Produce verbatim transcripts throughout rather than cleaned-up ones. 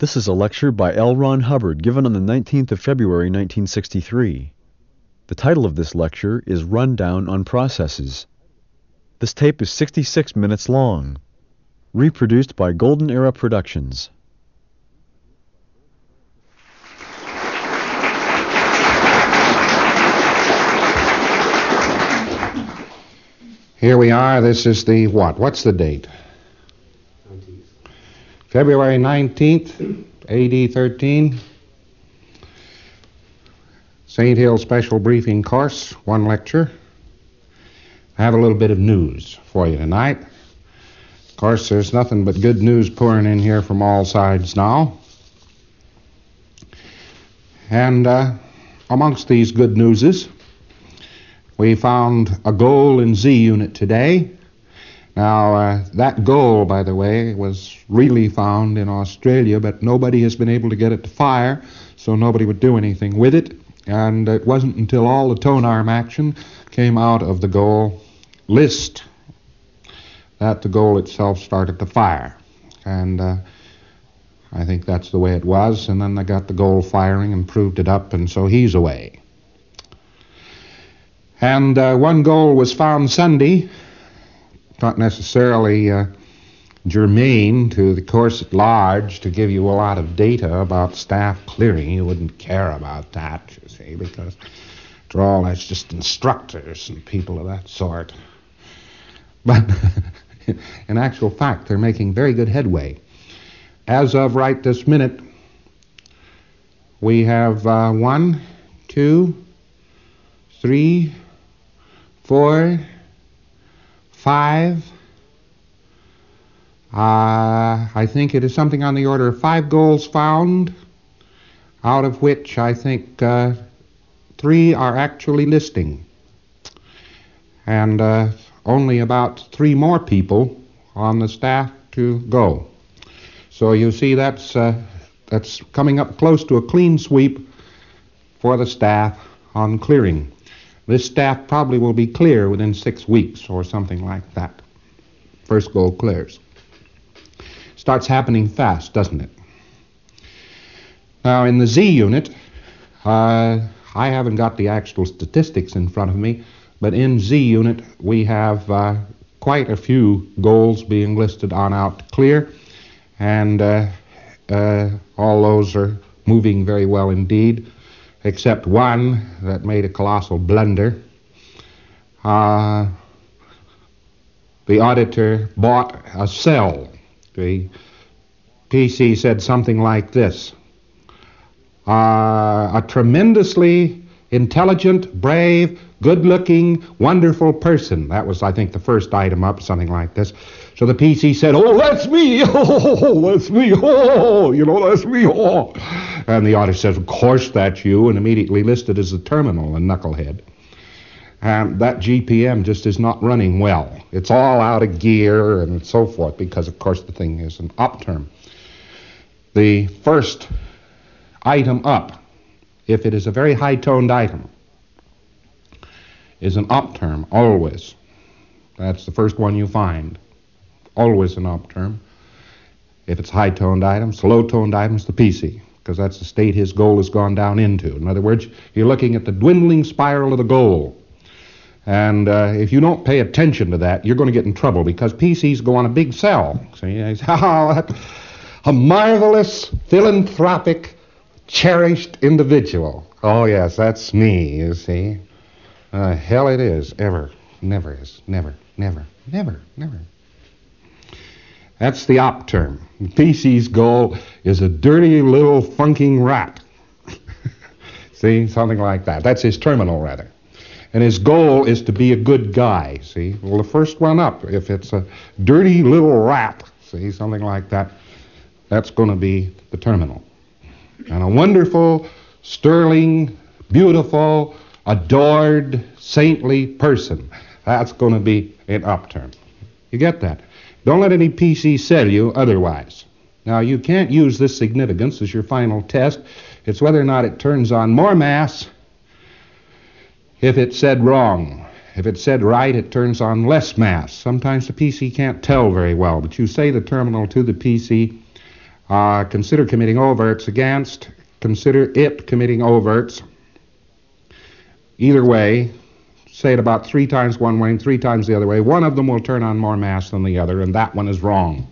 This is a lecture by L. Ron Hubbard given on the nineteenth of February nineteen sixty-three. The title of this lecture is Rundown on Processes. This tape is sixty-six minutes long. Reproduced by Golden Era Productions. Here we are. This is the what? What's the date? February nineteenth, A D thirteen. Saint Hill Special Briefing Course, one lecture. I have a little bit of news for you tonight. Of course, there's nothing but good news pouring in here from all sides now. And uh, amongst these good newses, we found a goal in Z Unit today. Now, uh, that goal, by the way, was really found in Australia, but nobody has been able to get it to fire, so nobody would do anything with it. And it wasn't until all the tone arm action came out of the goal list that the goal itself started to fire. And uh, I think that's the way it was. And then they got the goal firing and proved it up, and so he's away. And uh, one goal was found Sunday, not necessarily uh, germane to the course at large to give you a lot of data about staff clearing. You wouldn't care about that, you see, because after all, that's just instructors and people of that sort. But in actual fact, they're making very good headway. As of right this minute, we have uh, one, two, three, four, five. Uh, I think it is something on the order of five goals found, out of which I think uh, three are actually listing. And uh, only about three more people on the staff to go. So you see that's, uh, that's coming up close to a clean sweep for the staff on clearing. This staff probably will be clear within six weeks or something like that. First goal clears. Starts happening fast, doesn't it? Now, in the Z unit, uh, I haven't got the actual statistics in front of me, but in Z unit, we have uh, quite a few goals being listed on out to clear, and uh, uh, all those are moving very well indeed, except one that made a colossal blunder. Uh, the auditor bought a cell. The P C said something like this: uh, a tremendously intelligent, brave, good-looking, wonderful person. That was, I think, the first item up, something like this. So the P C said, "Oh, that's me! Oh, that's me! Oh, you know, that's me! Oh!" And the auditor says, "Of course that's you," and immediately listed as the terminal, a knucklehead. And that G P M just is not running well. It's all out of gear and so forth because, of course, the thing is an up term. The first item up, if it is a very high-toned item, is an up term, always. That's the first one you find. Always an up term. If it's high-toned items, low-toned items, the P C, because that's the state his goal has gone down into. In other words, you're looking at the dwindling spiral of the goal. And uh, if you don't pay attention to that, you're going to get in trouble because P Cs go on a big sell. See, oh, a marvelous, philanthropic, cherished individual. Oh, yes, that's me, you see. Uh, hell it is, ever, never is, never, never, never, never. That's the op term. P C's goal is a dirty little funking rat. See, something like that. That's his terminal, rather. And his goal is to be a good guy, see? Well, the first one up, if it's a dirty little rat, see, something like that, that's going to be the terminal. And a wonderful, sterling, beautiful, adored, saintly person, that's going to be an upturn. You get that? Don't let any P C sell you otherwise. Now, you can't use this significance as your final test. It's whether or not it turns on more mass if it's said wrong. If it's said right, it turns on less mass. Sometimes the P C can't tell very well, but you say the terminal to the P C, Uh, consider committing overts against. Consider it committing overts. Either way, say it about three times one way and three times the other way. One of them will turn on more mass than the other, and that one is wrong.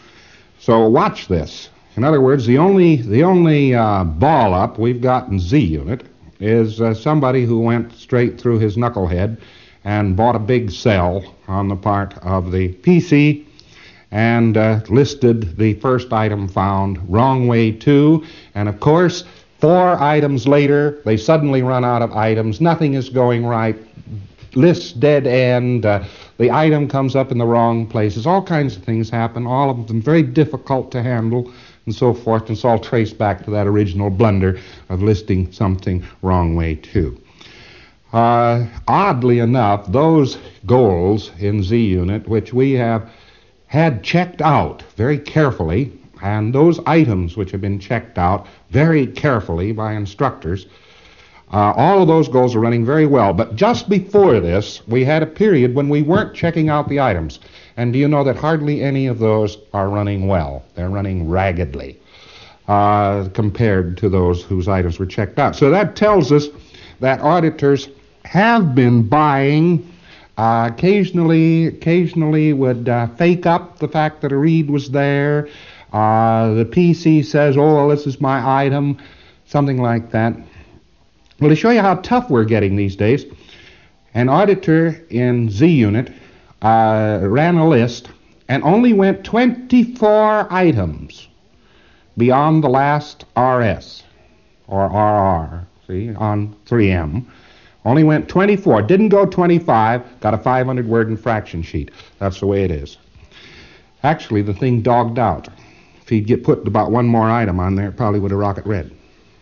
So watch this. In other words, the only the only uh, ball up we've got in Z unit is uh, somebody who went straight through his knucklehead and bought a big sell on the part of the P C and uh, listed the first item found wrong way too. And of course, four items later, they suddenly run out of items. Nothing is going right. List dead end. Uh, the item comes up in the wrong places. All kinds of things happen. All of them very difficult to handle and so forth. And it's all traced back to that original blunder of listing something wrong way too. Uh, oddly enough, those goals in Z unit, which we have had checked out very carefully, and those items which have been checked out very carefully by instructors, uh, all of those goals are running very well. But just before this, we had a period when we weren't checking out the items. And do you know that hardly any of those are running well? They're running raggedly uh, compared to those whose items were checked out. So that tells us that auditors have been buying. Uh, occasionally, occasionally would uh, fake up the fact that a read was there. Uh, the P C says, oh, well, this is my item, something like that. Well, to show you how tough we're getting these days, an auditor in Z unit uh, ran a list and only went twenty-four items beyond the last R S, or R R, see, on three M. Only went twenty-four, didn't go twenty-five, got a five hundred word infraction sheet. That's the way it is. Actually, the thing dogged out. If he'd get put about one more item on there, it probably would have rocket red.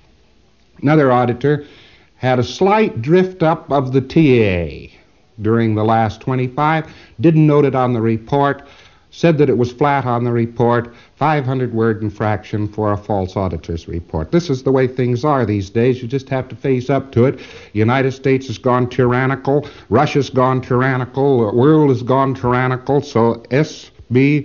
Another auditor had a slight drift up of the T A during the last twenty-five, didn't note it on the report, said that it was flat on the report, five hundred word infraction for a false auditor's report. This is the way things are these days. You just have to face up to it. The United States has gone tyrannical, Russia's gone tyrannical, the world has gone tyrannical, so S B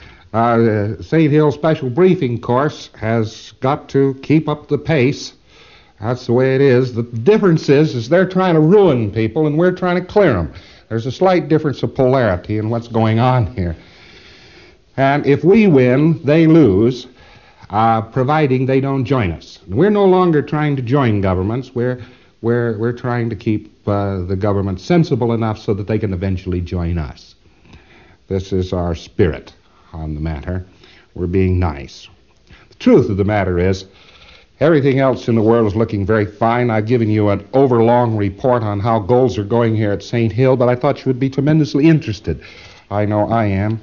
uh, Saint Hill Special Briefing Course has got to keep up the pace. That's the way it is. The difference is, is they're trying to ruin people and we're trying to clear them. There's a slight difference of polarity in what's going on here. And if we win, they lose, uh, providing they don't join us. We're no longer trying to join governments. We're, we're, we're trying to keep uh, the government sensible enough so that they can eventually join us. This is our spirit on the matter. We're being nice. The truth of the matter is, everything else in the world is looking very fine. I've given you an overlong report on how goals are going here at Saint Hill, but I thought you would be tremendously interested. I know I am.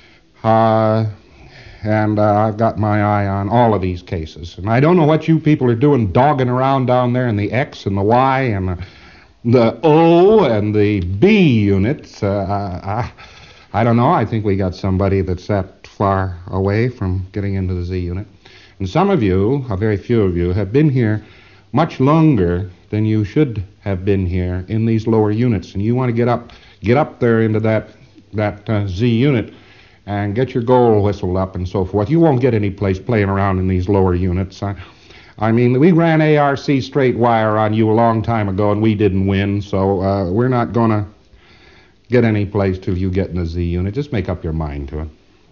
Uh, and uh, I've got my eye on all of these cases. And I don't know what you people are doing dogging around down there in the X and the Y and the, the O and the B units. Uh, I, I don't know. I think we got somebody that's that far away from getting into the Z unit. And some of you, a very few of you, have been here much longer than you should have been here in these lower units. And you want to get up get up there into that, that uh, Z unit and get your goal whistled up and so forth. You won't get any place playing around in these lower units. I, I mean, we ran A R C straight wire on you a long time ago and we didn't win, so uh, we're not going to get any place till you get in the Z unit. Just make up your mind to it.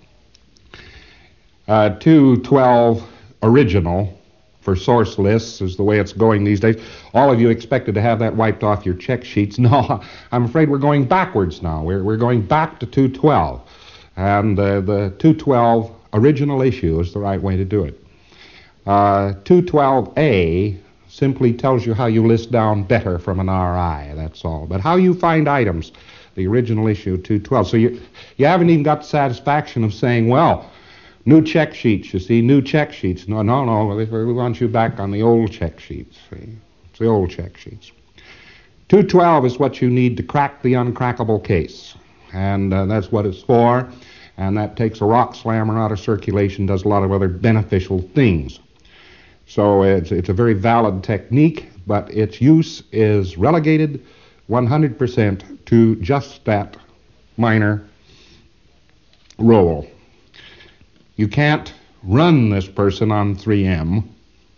Uh, two twelve original for source lists is the way it's going these days. All of you expected to have that wiped off your check sheets. No, I'm afraid we're going backwards now. We're, we're going back to two twelve. And uh, the two twelve original issue is the right way to do it. Uh, two twelve A simply tells you how you list down better from an R I, that's all. But how you find items, the original issue two twelve. So you, you haven't even got the satisfaction of saying, well, new check sheets, you see, new check sheets. No, no, no, we want you back on the old check sheets. See? It's the old check sheets. two twelve is what you need to crack the uncrackable case. And uh, that's what it's for. And that takes a rock slammer out of circulation, does a lot of other beneficial things. So it's, it's a very valid technique, but its use is relegated one hundred percent to just that minor role. You can't run this person on three M.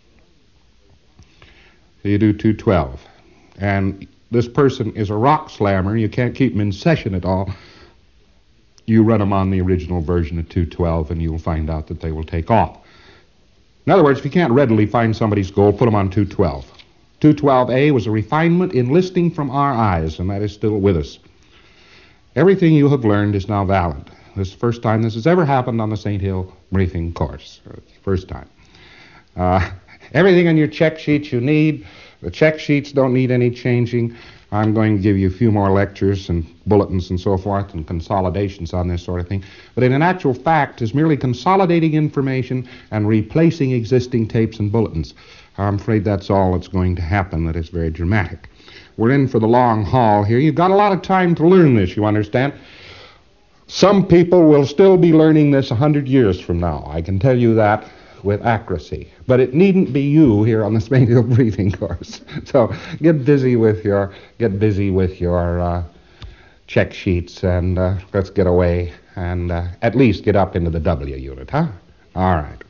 You do two twelve. And this person is a rock slammer. You can't keep him in session at all. You run them on the original version of two twelve, and you'll find out that they will take off. In other words, if you can't readily find somebody's goal, put them on two twelve. two twelve A was a refinement enlisting from our eyes, and that is still with us. Everything you have learned is now valid. This is the first time this has ever happened on the Saint Hill briefing course. It's the first time. Uh, everything on your check sheets you need. The check sheets don't need any changing. I'm going to give you a few more lectures and bulletins and so forth and consolidations on this sort of thing. But in an actual fact, is merely consolidating information and replacing existing tapes and bulletins. I'm afraid that's all that's going to happen. That is very dramatic. We're in for the long haul here. You've got a lot of time to learn this, you understand. Some people will still be learning this a hundred years from now. I can tell you that with accuracy. But it needn't be you here on the Saint Hill briefing course. So get busy with your get busy with your uh, check sheets, and uh, let's get away and uh, at least get up into the W unit, huh? All right.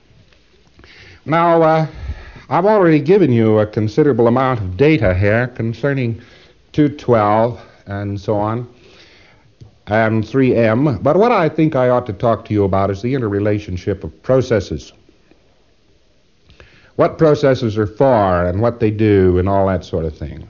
Now, uh, I've already given you a considerable amount of data here concerning two twelve and so on, and three M, but what I think I ought to talk to you about is the interrelationship of processes. What processes are for and what they do and all that sort of thing.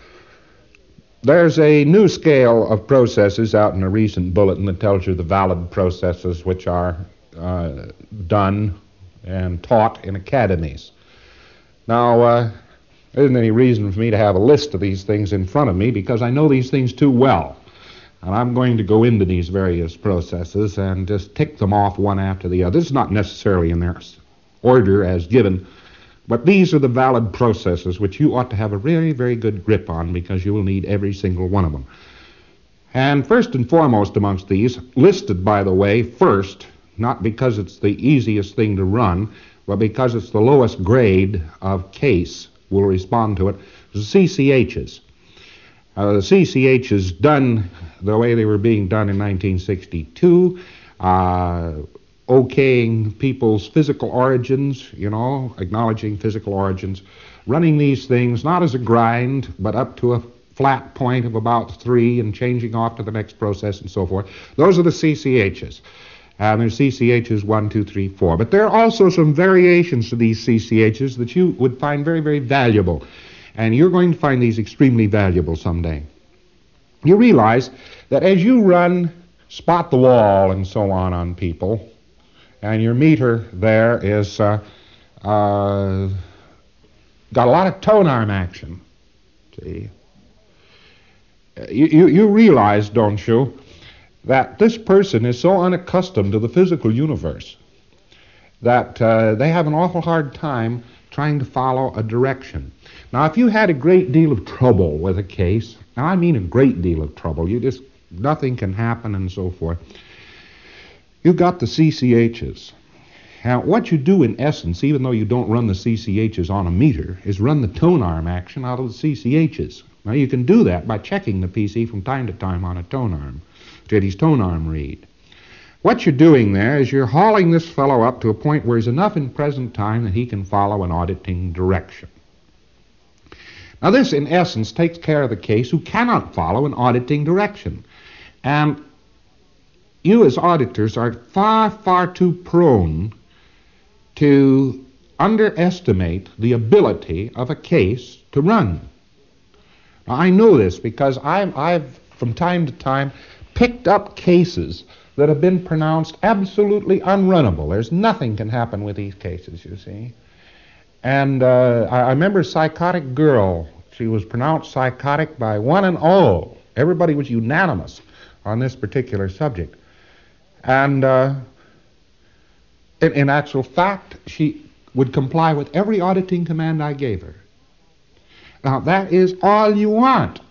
There's a new scale of processes out in a recent bulletin that tells you the valid processes which are uh, done and taught in academies. Now, uh, there isn't any reason for me to have a list of these things in front of me because I know these things too well. And I'm going to go into these various processes and just tick them off one after the other. This is not necessarily in their order as given, but these are the valid processes which you ought to have a very, very good grip on because you will need every single one of them. And first and foremost amongst these, listed, by the way, first, not because it's the easiest thing to run, but because it's the lowest grade of case will respond to it, the C C Hs. Uh, the C C Hs done the way they were being done in nineteen sixty-two, uh, okaying people's physical origins, you know, acknowledging physical origins, running these things not as a grind, but up to a flat point of about three and changing off to the next process and so forth. Those are the C C Hs. And there's C C Hs one, two, three, four. But there are also some variations to these C C Hs that you would find very, very valuable. And you're going to find these extremely valuable someday. You realize that as you run spot the wall and so on on people, and your meter there is uh, uh, got a lot of tone arm action. See, you, you, you realize, don't you, that this person is so unaccustomed to the physical universe that uh, they have an awful hard time trying to follow a direction. Now, if you had a great deal of trouble with a case, now I mean a great deal of trouble, you just, nothing can happen and so forth, you've got the C C Hs. Now, what you do in essence, even though you don't run the C C Hs on a meter, is run the tone arm action out of the C C Hs. Now, you can do that by checking the P C from time to time on a tone arm, Jetty's tone arm read. What you're doing there is you're hauling this fellow up to a point where he's enough in present time that he can follow an auditing direction. Now, this, in essence, takes care of the case who cannot follow an auditing direction. And you as auditors are far, far too prone to underestimate the ability of a case to run. Now, I know this because I've, I've, from time to time, picked up cases that have been pronounced absolutely unrunnable. There's nothing can happen with these cases, you see. And uh, I, I remember a psychotic girl. She was pronounced psychotic by one and all. Everybody was unanimous on this particular subject. And uh, in, in actual fact, she would comply with every auditing command I gave her. Now, that is all you want.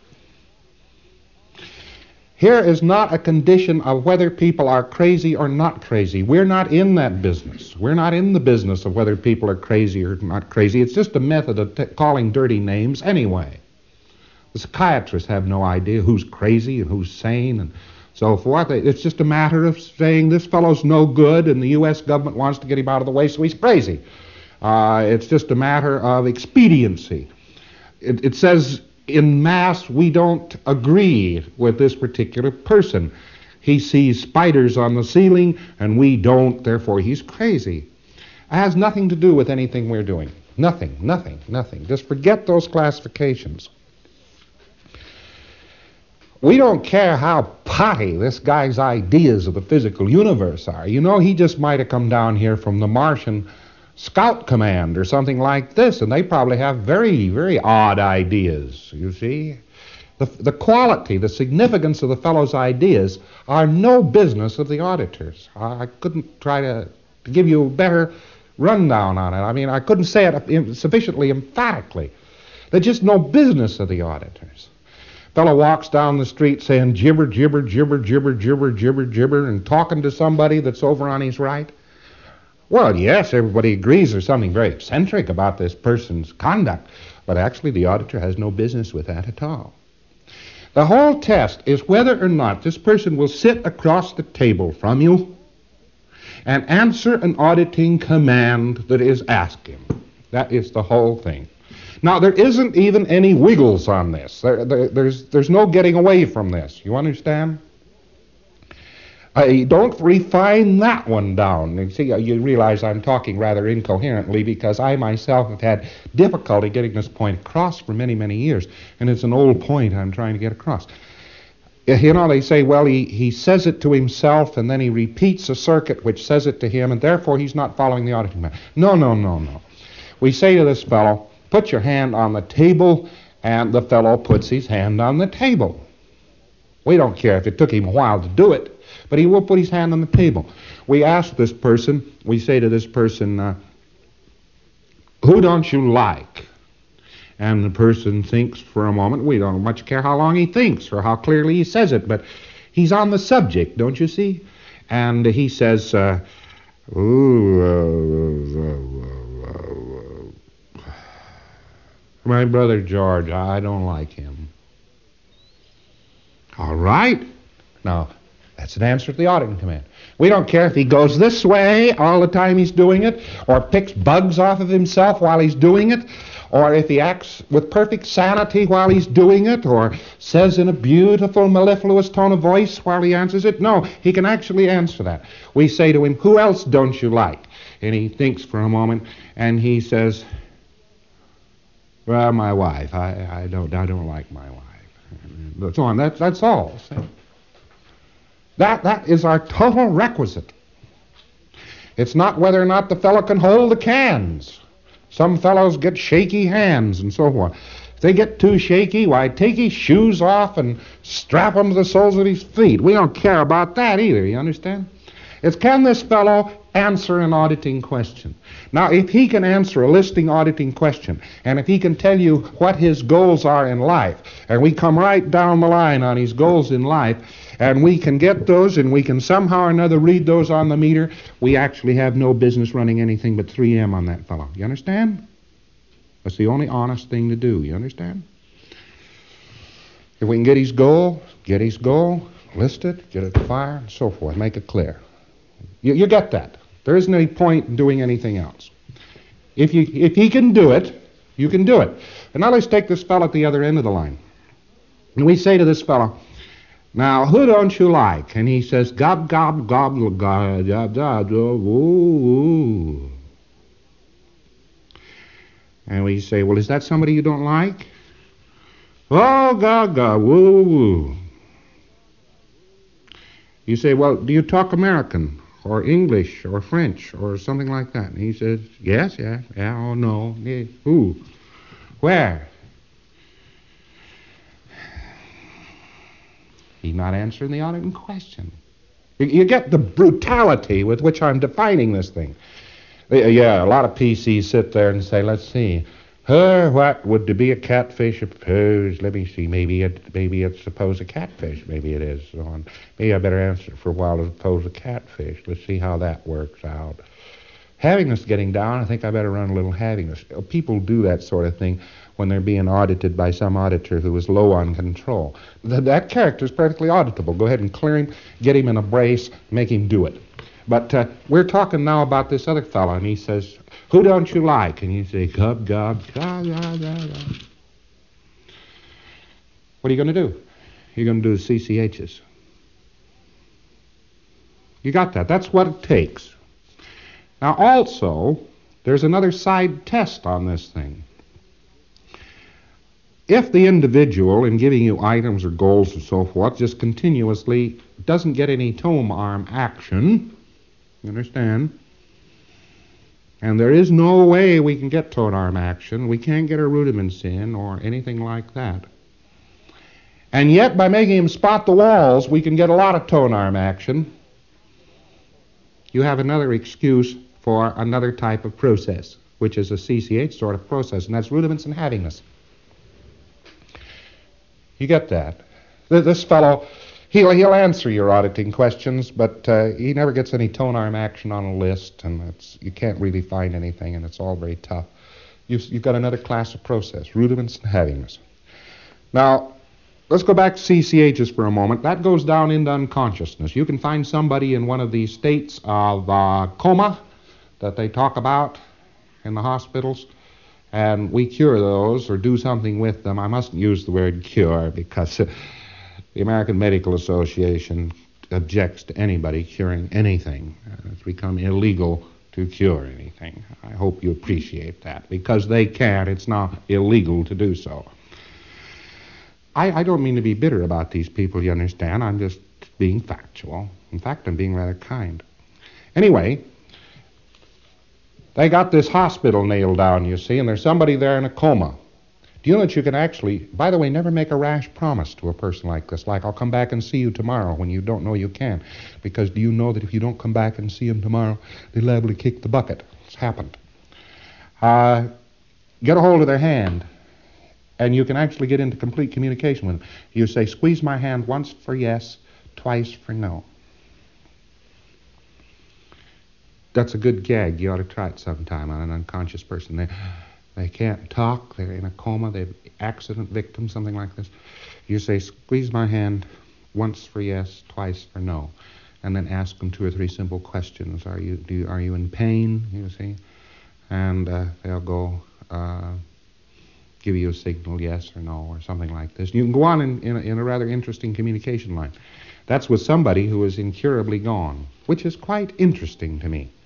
Here is not a condition of whether people are crazy or not crazy. We're not in that business. We're not in the business of whether people are crazy or not crazy. It's just a method of t- calling dirty names anyway. The psychiatrists have no idea who's crazy and who's sane and so forth. It's just a matter of saying this fellow's no good and the U S government wants to get him out of the way, so he's crazy. Uh, it's just a matter of expediency. It, it says in mass we don't agree with this particular person. He sees spiders on the ceiling and we don't, therefore he's crazy. It has nothing to do with anything we're doing. Nothing, nothing, nothing. Just forget those classifications. We don't care how potty this guy's ideas of the physical universe are. You know, he just might have come down here from the Martian Scout Command or something like this, and they probably have very, very odd ideas, you see. The, the quality, the significance of the fellow's ideas are no business of the auditors. I, I couldn't try to, to give you a better rundown on it. I mean, I couldn't say it sufficiently emphatically. They're just no business of the auditors. Fellow walks down the street saying gibber, gibber, gibber, gibber, gibber, gibber, gibber, and talking to somebody that's over on his right. Well, yes, everybody agrees there's something very eccentric about this person's conduct, but actually the auditor has no business with that at all. The whole test is whether or not this person will sit across the table from you and answer an auditing command that is asked him. That is the whole thing. Now, there isn't even any wiggles on this. There, there, there's, there's no getting away from this. You understand? I don't refine that one down. You see, you realize I'm talking rather incoherently because I myself have had difficulty getting this point across for many, many years, and it's an old point I'm trying to get across. You know, they say, well, he, he says it to himself, and then he repeats a circuit which says it to him, and therefore he's not following the auditing method. No, no, no, no. We say to this fellow, put your hand on the table, and the fellow puts his hand on the table. We don't care if it took him a while to do it, but he will put his hand on the table. We ask this person, we say to this person, uh, who don't you like? And the person thinks for a moment. We don't much care how long he thinks or how clearly he says it, but he's on the subject, don't you see? And he says, uh, ooh, uh, uh, uh, uh, my brother George, I don't like him. All right. Now, that's an answer to the auditing command. We don't care if he goes this way all the time he's doing it, or picks bugs off of himself while he's doing it, or if he acts with perfect sanity while he's doing it, or says in a beautiful, mellifluous tone of voice while he answers it. No, he can actually answer that. We say to him, who else don't you like? And he thinks for a moment, and he says, well, my wife. I, I don't I don't like my wife. And so on. That, that's all. That, that is our total requisite. It's not whether or not the fellow can hold the cans. Some fellows get shaky hands and so forth. If they get too shaky, why, take his shoes off and strap them to the soles of his feet. We don't care about that either, you understand? It's can this fellow answer an auditing question? Now, if he can answer a listing auditing question, and if he can tell you what his goals are in life, and we come right down the line on his goals in life, and we can get those, and we can somehow or another read those on the meter, we actually have no business running anything but three M on that fellow. You understand? That's the only honest thing to do. You understand? If we can get his goal, get his goal, list it, get it to fire, and so forth, make it clear. You, you get that. There isn't any point in doing anything else. If you if he can do it, you can do it. And now let's take this fellow at the other end of the line. And we say to this fellow, now, who don't you like? And he says, gob, gob, gob, gob, gob, gob, ooh. And we say, well, is that somebody you don't like? Oh, gob, gob, woo, woo. You say, well, do you talk American or English or French or something like that? And he says, yes, yeah, yeah, oh, no. Yeah. Who? Where? He's not answering the auditing question. You, you get the brutality with which I'm defining this thing. Yeah, a lot of P Cs sit there and say, let's see, her, what would to be a catfish suppose? Let me see, maybe it, maybe it's suppose a catfish, maybe it is. So on. Maybe I better answer for a while to suppose a catfish. Let's see how that works out. Havingness getting down, I think I better run a little havingness. People do that sort of thing when they're being audited by some auditor who is low on control. Th- that character is perfectly auditable. Go ahead and clear him, get him in a brace, make him do it. But uh, we're talking now about this other fellow, and he says, "Who don't you like?" And you say, "Cub, gob, gob, gob, gob." What are you going to do? You're going to do the C C H's. You got that? That's what it takes. Now, also, there's another side test on this thing. If the individual, in giving you items or goals and so forth, just continuously doesn't get any tone arm action, you understand? And there is no way we can get tone arm action. We can't get our rudiments in or anything like that. And yet, by making him spot the walls, we can get a lot of tone arm action. You have another excuse for another type of process, which is a C C H sort of process, and that's rudiments and havingness. You get that? This fellow, he'll, he'll answer your auditing questions, but uh, he never gets any tone arm action on a list, and it's, you can't really find anything, and it's all very tough. You've, you've got another class of process, rudiments and havingness. Now, let's go back to C C H's for a moment. That goes down into unconsciousness. You can find somebody in one of these states of uh, coma that they talk about in the hospitals, and we cure those or do something with them. I mustn't use the word cure because uh, the American Medical Association objects to anybody curing anything. Uh, it's become illegal to cure anything. I hope you appreciate that. Because they can't, it's now illegal to do so. I, I don't mean to be bitter about these people, you understand. I'm just being factual. In fact, I'm being rather kind. Anyway, they got this hospital nailed down, you see, and there's somebody there in a coma. Do you know that you can actually, by the way, never make a rash promise to a person like this, like, "I'll come back and see you tomorrow," when you don't know you can. Because do you know that if you don't come back and see him tomorrow, they're liable to kick the bucket? It's happened. Uh, get a hold of their hand. And you can actually get into complete communication with them. You say, "Squeeze my hand once for yes, twice for no." That's a good gag. You ought to try it sometime on an unconscious person. They, they can't talk. They're in a coma. They're accident victims, something like this. You say, "Squeeze my hand once for yes, twice for no." And then ask them two or three simple questions. Are you, do you, are you in pain, you see? And uh, they'll go... Uh, give you a signal, yes or no, or something like this. You can go on in, in, a, in a rather interesting communication line. That's with somebody who is incurably gone, which is quite interesting to me.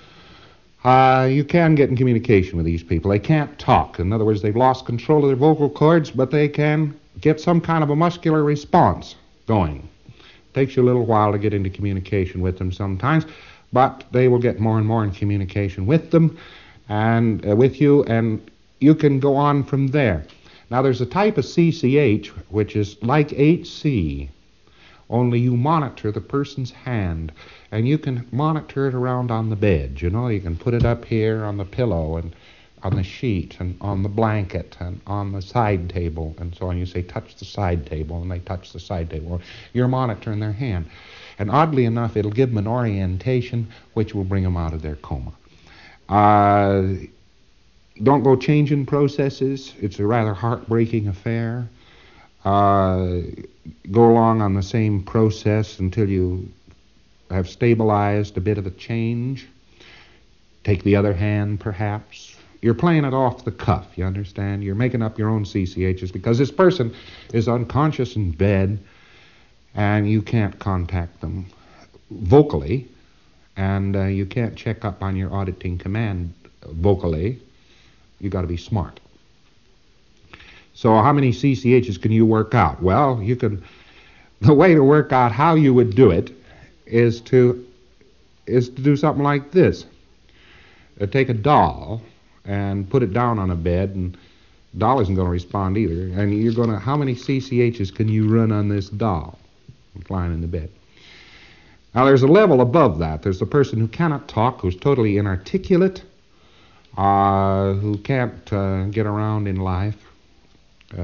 Uh, you can get in communication with these people. They can't talk. In other words, they've lost control of their vocal cords, but they can get some kind of a muscular response going. It takes you a little while to get into communication with them sometimes, but they will get more and more in communication with them and uh, with you, and you can go on from there. Now, there's a type of C C H which is like H C, only you monitor the person's hand, and you can monitor it around on the bed. You know, you can put it up here on the pillow and on the sheet and on the blanket and on the side table and so on. You say, "Touch the side table," and they touch the side table. You're monitoring their hand. And oddly enough, it'll give them an orientation which will bring them out of their coma. Uh... Don't go changing processes. It's a rather heartbreaking affair. Uh, go along on the same process until you have stabilized a bit of a change. Take the other hand, perhaps. You're playing it off the cuff, you understand? You're making up your own C C H's because this person is unconscious in bed and you can't contact them vocally, and uh, you can't check up on your auditing command vocally. You got to be smart. So how many C C H's can you work out? Well, you can. The way to work out how you would do it is to is to do something like this. Uh, take a doll and put it down on a bed, and the doll isn't going to respond either. And you're going to. How many C C H's can you run on this doll? Lying in the bed. Now, there's a level above that. There's the person who cannot talk, who's totally inarticulate. Uh, who can't uh, get around in life, uh,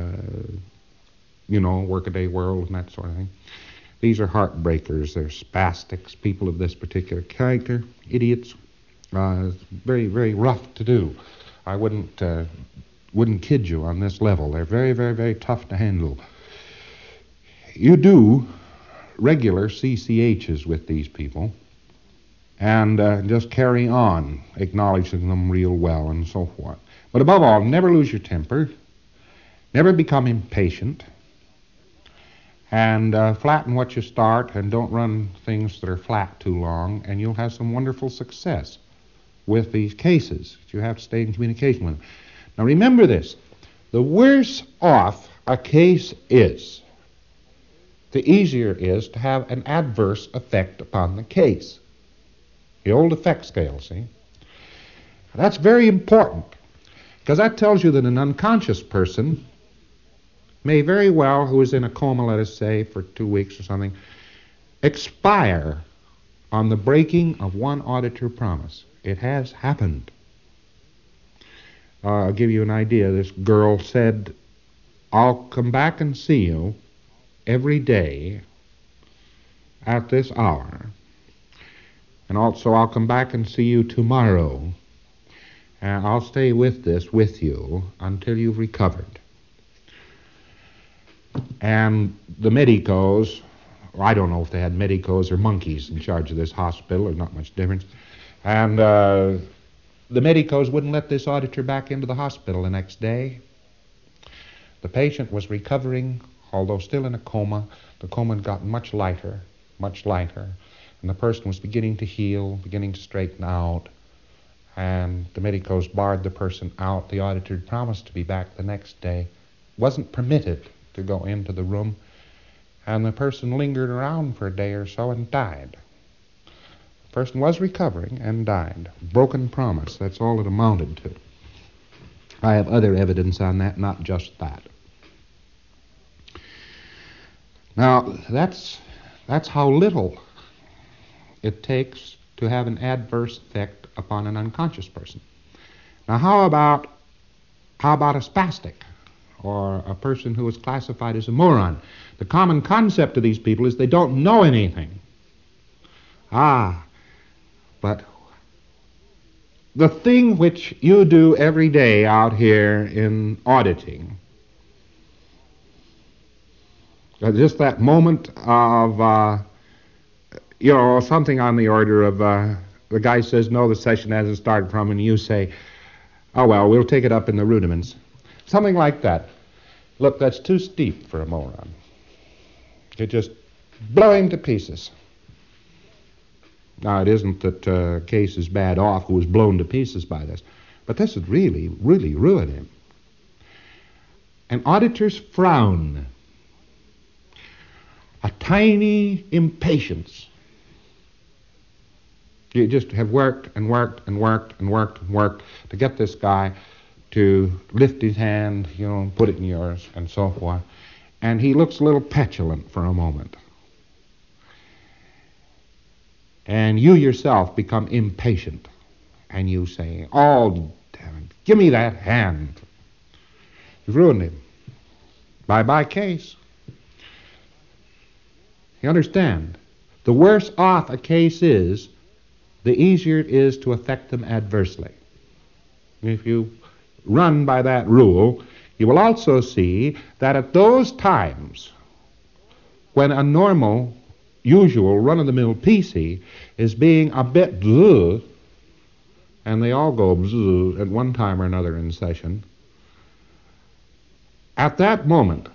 you know, workaday world and that sort of thing. These are heartbreakers. They're spastics, people of this particular character, idiots. Uh, it's very, very rough to do. I wouldn't uh, wouldn't kid you on this level. They're very, very, very tough to handle. You do regular C C Hs with these people, and uh, just carry on, acknowledging them real well and so forth. But above all, never lose your temper, never become impatient, and uh, flatten what you start, and don't run things that are flat too long, and you'll have some wonderful success with these cases. You have to stay in communication with them. Now remember this, the worse off a case is, the easier it is to have an adverse effect upon the case. The old effect scale, see? That's very important, because that tells you that an unconscious person may very well, who is in a coma, let us say, for two weeks or something, expire on the breaking of one auditor promise. It has happened. Uh, I'll give you an idea. This girl said, I'll come back and see you every day at this hour. And also, I'll come back and see you tomorrow. And I'll stay with this with you until you've recovered. And the medicos, or I don't know if they had medicos or monkeys in charge of this hospital, there's not much difference. And uh, the medicos wouldn't let this auditor back into the hospital the next day. The patient was recovering, although still in a coma. The coma had gotten much lighter, much lighter. And the person was beginning to heal, beginning to straighten out. And the medicos barred the person out. The auditor had promised to be back the next day. Wasn't permitted to go into the room. And the person lingered around for a day or so and died. The person was recovering and died. Broken promise, that's all it amounted to. I have other evidence on that, not just that. Now, that's that's how little it takes to have an adverse effect upon an unconscious person. Now, how about how about a spastic, or a person who is classified as a moron? The common concept of these people is they don't know anything. Ah, but the thing which you do every day out here in auditing, uh, just that moment of, uh, you know, something on the order of, uh, the guy says, no, the session hasn't started from, and you say, oh, well, we'll take it up in the rudiments. Something like that. Look, that's too steep for a moron. You just blow him to pieces. Now, it isn't that uh, Case is bad off who was blown to pieces by this, but this would really, really ruin him. And auditors frown. A tiny impatience. You just have worked and worked and worked and worked and worked to get this guy to lift his hand, you know, and put it in yours and so forth. And he looks a little petulant for a moment. And you yourself become impatient. And you say, oh, damn it, give me that hand. You've ruined him. Bye-bye, Case. You understand? The worse off a case is, the easier it is to affect them adversely. If you run by that rule, you will also see that at those times when a normal, usual, run-of-the-mill P C is being a bit bzz, and they all go bzz at one time or another in session, at that moment,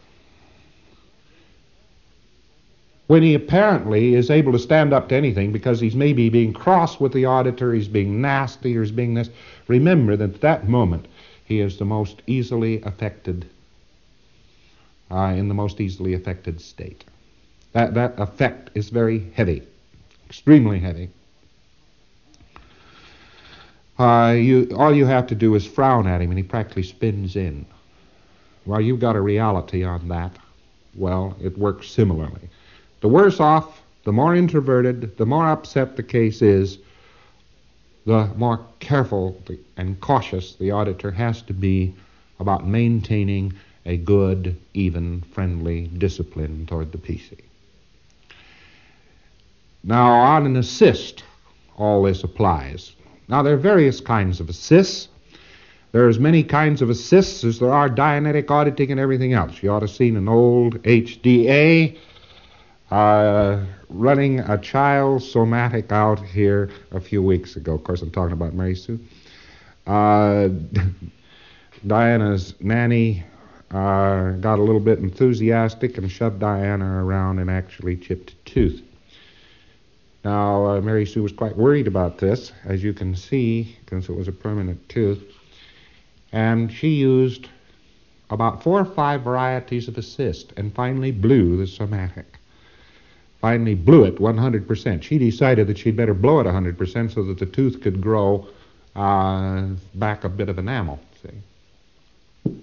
when he apparently is able to stand up to anything because he's maybe being cross with the auditor, he's being nasty, or he's being this, remember that at that moment he is the most easily affected, uh, in the most easily affected state. That, that effect is very heavy, extremely heavy. Uh, you, all you have to do is frown at him and he practically spins in. Well, you've got a reality on that. Well, it works similarly. The worse off, the more introverted, the more upset the case is, the more careful and cautious the auditor has to be about maintaining a good, even, friendly discipline toward the P C. Now, on an assist, all this applies. Now, there are various kinds of assists. There are as many kinds of assists as there are Dianetic auditing and everything else. You ought to have seen an old H D A uh, running a child somatic out here a few weeks ago. Of course, I'm talking about Mary Sue. Uh, Diana's nanny uh, got a little bit enthusiastic and shoved Diana around and actually chipped a tooth. Now, uh, Mary Sue was quite worried about this, as you can see, because it was a permanent tooth. And she used about four or five varieties of assist and finally blew the somatic. Finally blew it one hundred percent. She decided that she'd better blow it one hundred percent so that the tooth could grow uh, back a bit of enamel, see.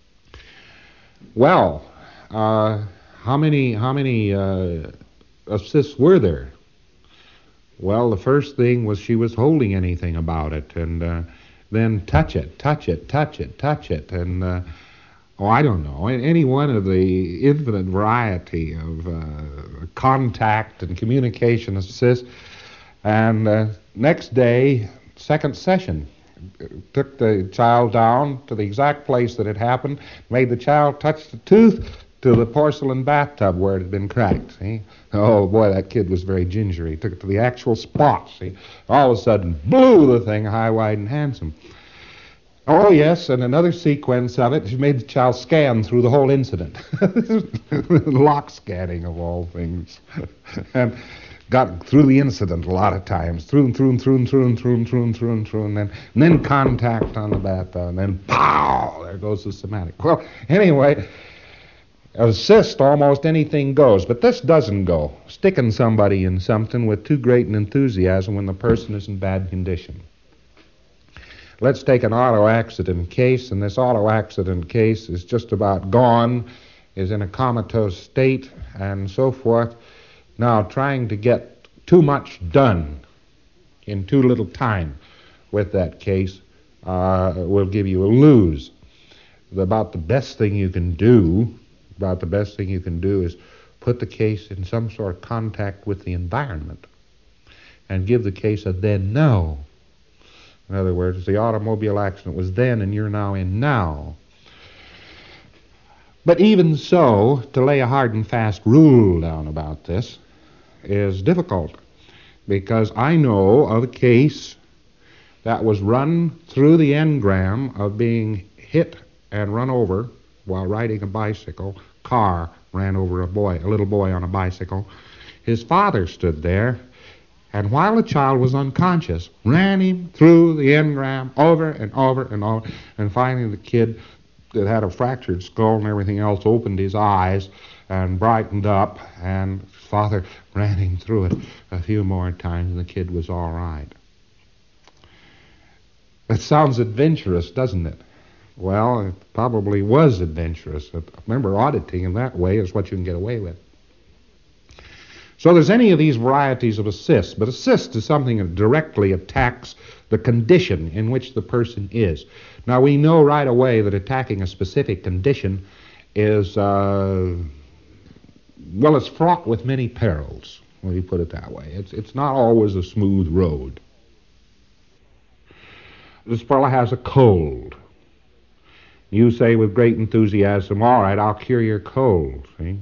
Well, uh, how many, how many uh, assists were there? Well, the first thing was she was holding anything about it, and uh, then touch it, touch it, touch it, touch it, and, uh, oh, I don't know, any one of the infinite variety of uh, contact and communication assists. And uh, next day, second session, took the child down to the exact place that it happened, made the child touch the tooth to the porcelain bathtub where it had been cracked, see? Oh, boy, that kid was very gingery. He took it to the actual spot, see? All of a sudden, blew the thing high, wide, and handsome. Oh, yes, and another sequence of it, she made the child scan through the whole incident. Lock scanning, of all things. And got through the incident a lot of times. Through and through and through and through and through and through and through and through, and then, and then contact on the bathtub, and then pow, there goes the somatic. Well, anyway, assist, almost anything goes, but this doesn't go. Sticking somebody in something with too great an enthusiasm when the person is in bad condition. Let's take an auto accident case, and this auto accident case is just about gone, is in a comatose state, and so forth. Now, trying to get too much done in too little time with that case uh, will give you a lose. About the best thing you can do, about the best thing you can do is put the case in some sort of contact with the environment and give the case a then-no. In other words, the automobile accident was then and you're now in now. But even so, to lay a hard and fast rule down about this is difficult, because I know of a case that was run through the engram of being hit and run over while riding a bicycle. Car ran over a boy, a little boy on a bicycle. His father stood there, and while the child was unconscious, ran him through the engram over and over and over, and finally the kid that had a fractured skull and everything else opened his eyes and brightened up, and his father ran him through it a few more times, and the kid was all right. That sounds adventurous, doesn't it? Well, it probably was adventurous. Remember, auditing in that way is what you can get away with. So there's any of these varieties of assist, but assist is something that directly attacks the condition in which the person is. Now, we know right away that attacking a specific condition is, uh, well, it's fraught with many perils, when you put it that way. It's, it's not always a smooth road. This fellow has a cold. You say with great enthusiasm, all right, I'll cure your cold, see?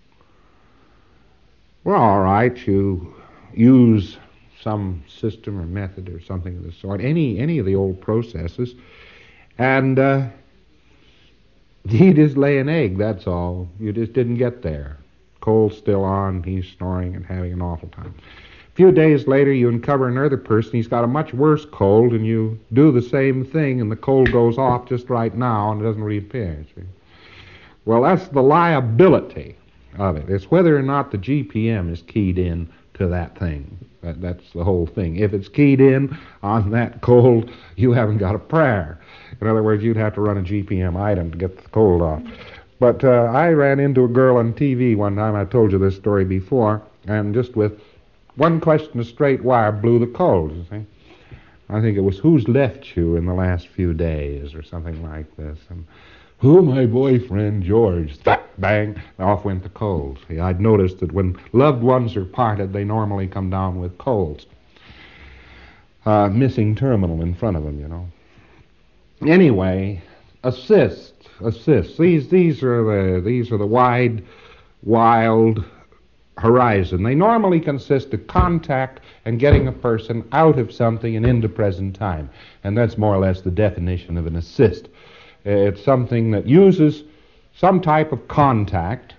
Well, all right, you use some system or method or something of the sort, any any of the old processes, and uh, he just lay an egg, that's all. You just didn't get there. Cold's still on, he's snoring and having an awful time. A few days later, you uncover another person, he's got a much worse cold, and you do the same thing, and the cold goes off just right now, and it doesn't reappear, see? Well, that's the liability of it. It's whether or not the G P M is keyed in to that thing. That, that's the whole thing. If it's keyed in on that cold, you haven't got a prayer. In other words, you'd have to run a G P M item to get the cold off. But uh, I ran into a girl on T V one time, I told you this story before, and just with one question, a straight wire, blew the cold, you see. I think it was, who's left you in the last few days, or something like this. And, who, my boyfriend, George. Bang, off went the cold. See, I'd noticed that when loved ones are parted, they normally come down with colds. uh, missing terminal in front of him, you know. Anyway, assist, assist. These these are the these are the wide, wild horizon. They normally consist of contact and getting a person out of something and into present time, and that's more or less the definition of an assist. It's something that uses some type of contact,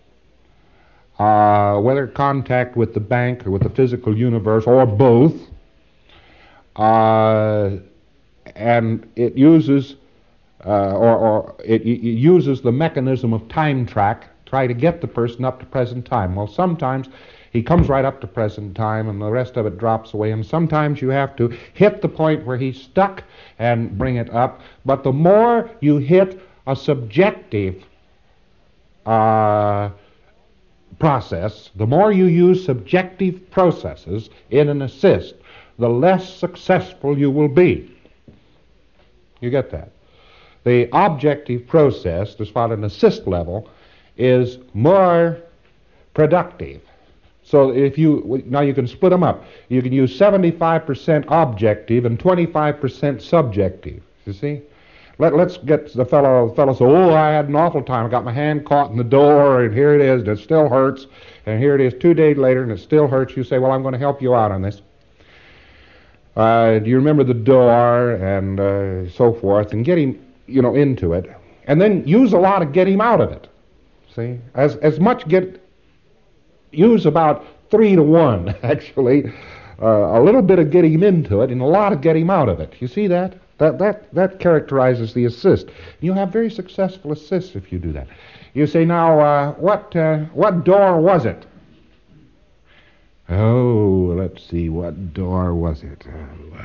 uh, whether contact with the bank or with the physical universe or both, uh, and it uses uh, or, or it, it uses the mechanism of time track, try to get the person up to present time. Well, sometimes he comes right up to present time and the rest of it drops away, and sometimes you have to hit the point where he's stuck and bring it up. But the more you hit a subjective uh, process, the more you use subjective processes in an assist, the less successful you will be. You get that? The objective process, as far as an assist level, is more productive. So if you, now you can split them up. You can use seventy-five percent objective and twenty-five percent subjective, you see? Let, let's get the fellow, the fellow say, oh, I had an awful time. I got my hand caught in the door, and here it is, and it still hurts. And here it is two days later, and it still hurts. You say, well, I'm going to help you out on this. Uh, do you remember the door, and uh, so forth, and get him, you know, into it. And then use a lot of get him out of it. See? As, as much get... Use about three to one, actually. Uh, a little bit of getting him into it and a lot of getting him out of it. You see that? That that that characterizes the assist. You have very successful assists if you do that. You say, now, uh, what uh, what door was it? Oh, let's see, what door was it? Uh,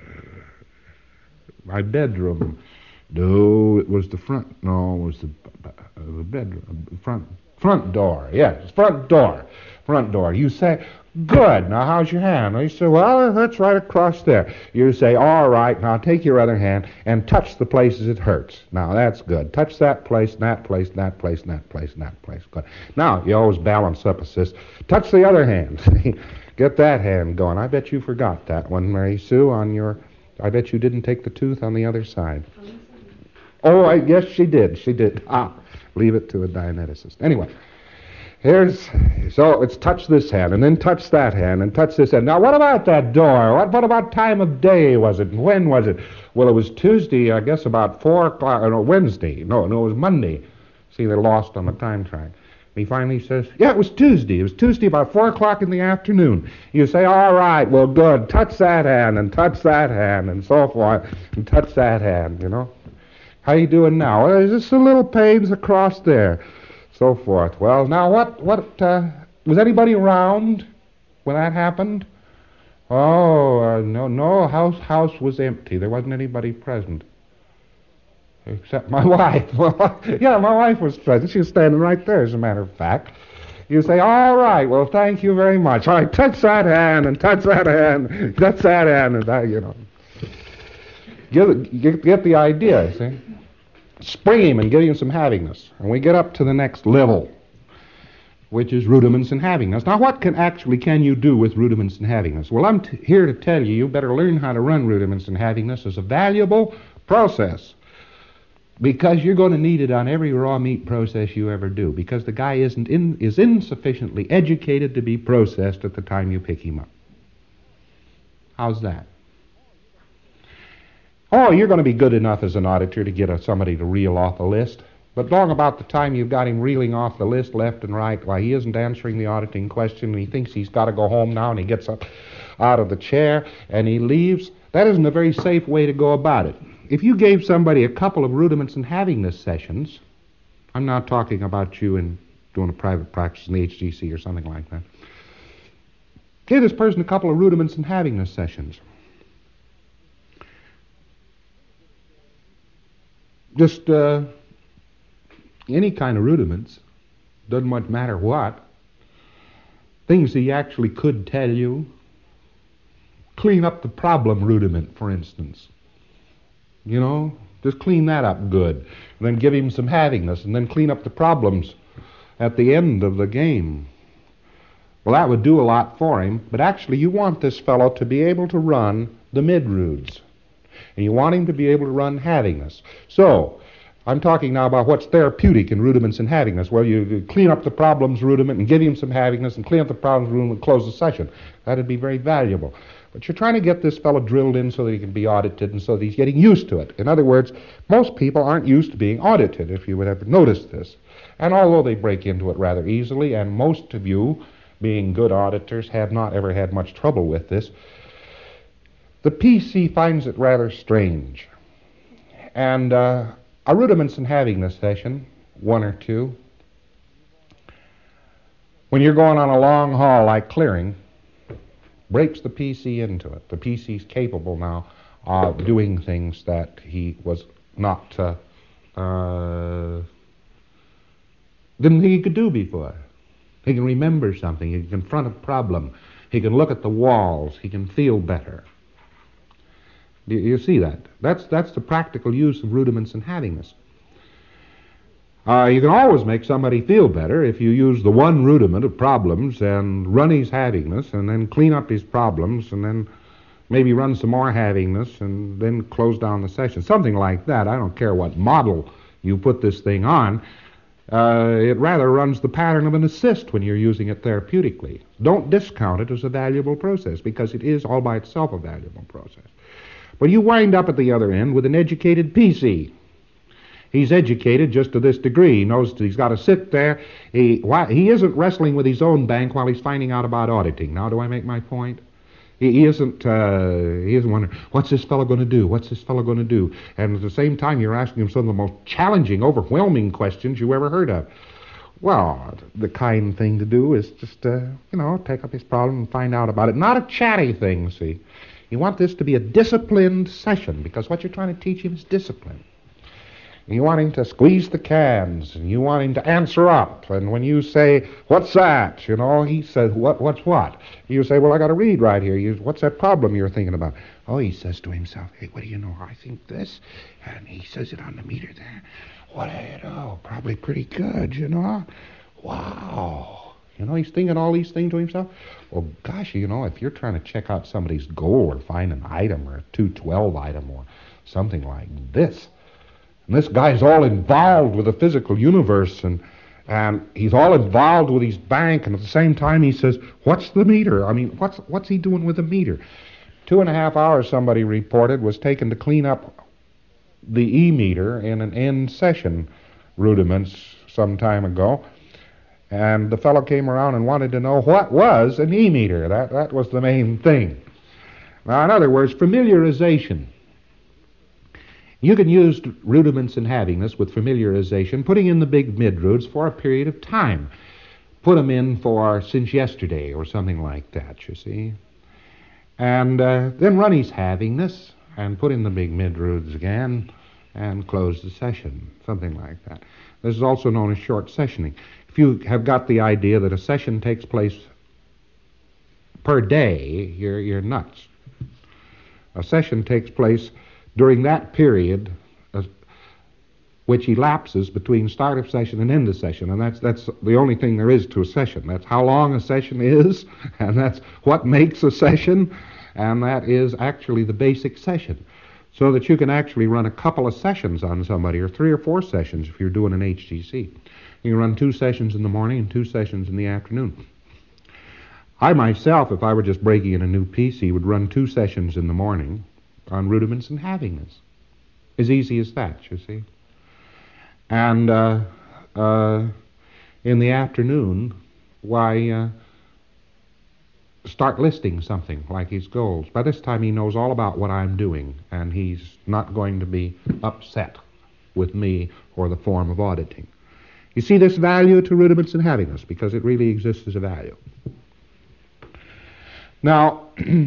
my bedroom. No, it was the front. No, it was the uh, the bedroom front. Front door, yes, front door, front door. You say, good, now how's your hand? You say, well, that's right across there. You say, all right, now take your other hand and touch the places it hurts. Now, that's good. Touch that place, and that place, and that place, and that place, and that place. Good. Now, you always balance up assist. Touch the other hand. Get that hand going. I bet you forgot that one, Mary Sue, on your... I bet you didn't take the tooth on the other side. Oh, I, yes, she did. She did. Ah. Leave it to a dianeticist. Anyway, here's, so it's touch this hand, and then touch that hand, and touch this hand. Now, what about that door? What, what about time of day was it, and when was it? Well, it was Tuesday, I guess, about four o'clock, or no, Wednesday. No, no, it was Monday. See, they're lost on the time track. He finally says, yeah, it was Tuesday. It was Tuesday about four o'clock in the afternoon. You say, all right, well, good. Touch that hand, and touch that hand, and so forth, and touch that hand, you know. How you doing now? Well, there's just a little pains across there, so forth. Well, now what? What uh, was anybody around when that happened? Oh, uh, no, no. House house was empty. There wasn't anybody present, except my wife. Well, yeah, my wife was present. She was standing right there, as a matter of fact. You say, all right. Well, thank you very much. All right, touch that hand and touch that hand, touch that hand, and that, you know. Get, get, get the idea, see? Spring him and give him some havingness. And we get up to the next level, which is rudiments and havingness. Now, what can actually can you do with rudiments and havingness? Well, I'm t- here to tell you, you better learn how to run rudiments and havingness as a valuable process, because you're going to need it on every raw meat process you ever do, because the guy isn't in, is insufficiently educated to be processed at the time you pick him up. How's that? Oh, you're going to be good enough as an auditor to get a, somebody to reel off a list. But long about the time you've got him reeling off the list left and right, why, he isn't answering the auditing question, and he thinks he's got to go home now, and he gets up out of the chair, and he leaves. That isn't a very safe way to go about it. If you gave somebody a couple of rudiments and havingness sessions, I'm not talking about you in doing a private practice in the H G C or something like that. Give this person a couple of rudiments and havingness sessions. Just uh, any kind of rudiments, doesn't much matter what. Things he actually could tell you. Clean up the problem rudiment, for instance. You know, just clean that up good. And then give him some havingness, and then clean up the problems at the end of the game. Well, that would do a lot for him, but actually you want this fellow to be able to run the mid-roots. And you want him to be able to run havingness. So, I'm talking now about what's therapeutic in rudiments and havingness. Well, you, you clean up the problems rudiment and give him some havingness and clean up the problems rudiment and close the session. That'd be very valuable. But you're trying to get this fellow drilled in so that he can be audited and so that he's getting used to it. In other words, most people aren't used to being audited, if you would have noticed this. And although they break into it rather easily, and most of you, being good auditors, have not ever had much trouble with this, the P C finds it rather strange. And uh, a rudiments and havingness session, one or two, when you're going on a long haul like clearing, breaks the P C into it. The P C's capable now of doing things that he was not, uh, uh, didn't think he could do before. He can remember something. He can confront a problem. He can look at the walls. He can feel better. You, you see that? That's, that's the practical use of rudiments and havingness. Uh, you can always make somebody feel better if you use the one rudiment of problems and run his havingness and then clean up his problems and then maybe run some more havingness and then close down the session. Something like that. I don't care what model you put this thing on. Uh, it rather runs the pattern of an assist when you're using it therapeutically. Don't discount it as a valuable process because it is all by itself a valuable process. But you wind up at the other end with an educated P C. He's educated just to this degree. He knows that he's got to sit there. He, why, he isn't wrestling with his own bank while he's finding out about auditing. Now, do I make my point? He, he isn't uh, he isn't wondering, what's this fellow going to do? What's this fellow going to do? And at the same time, you're asking him some of the most challenging, overwhelming questions you ever heard of. Well, the kind thing to do is just, uh, you know, take up his problem and find out about it. Not a chatty thing, see. You want this to be a disciplined session because what you're trying to teach him is discipline. You want him to squeeze the cans, and you want him to answer up. And when you say, what's that? You know, he says, what, what's what? You say, well, I got to read right here. You, what's that problem you're thinking about? Oh, he says to himself, hey, what do you know? I think this. And he says it on the meter there. What do you know? Probably pretty good, you know. Wow. You know, he's thinking all these things to himself. Well, gosh, you know, if you're trying to check out somebody's goal or find an item or a two twelve item or something like this, and this guy's all involved with the physical universe, and and he's all involved with his bank, and at the same time he says, what's the meter? I mean, what's what's he doing with the meter? Two and a half hours, somebody reported, was taken to clean up the E-meter in an end session rudiments some time ago, and the fellow came around and wanted to know what was an E-meter. That, that was the main thing. Now, in other words, familiarization. You can use rudiments and havingness with familiarization, putting in the big mid-roots for a period of time. Put them in for since yesterday or something like that, you see. And uh, then run his havingness and put in the big mid-roots again and close the session, something like that. This is also known as short sessioning. If you have got the idea that a session takes place per day, you're, you're nuts. A session takes place during that period, uh, which elapses between start of session and end of session, and that's that's the only thing there is to a session. That's how long a session is, and that's what makes a session, and that is actually the basic session, so that you can actually run a couple of sessions on somebody, or three or four sessions if you're doing an H T C. You can run two sessions in the morning and two sessions in the afternoon. I myself, if I were just breaking in a new P C, would run two sessions in the morning on rudiments and havingness. As easy as that, you see. And uh, uh, in the afternoon, why, uh, start listing something like his goals. By this time he knows all about what I'm doing, and he's not going to be upset with me or the form of auditing. You see this value to rudiments and havingness, because it really exists as a value. Now,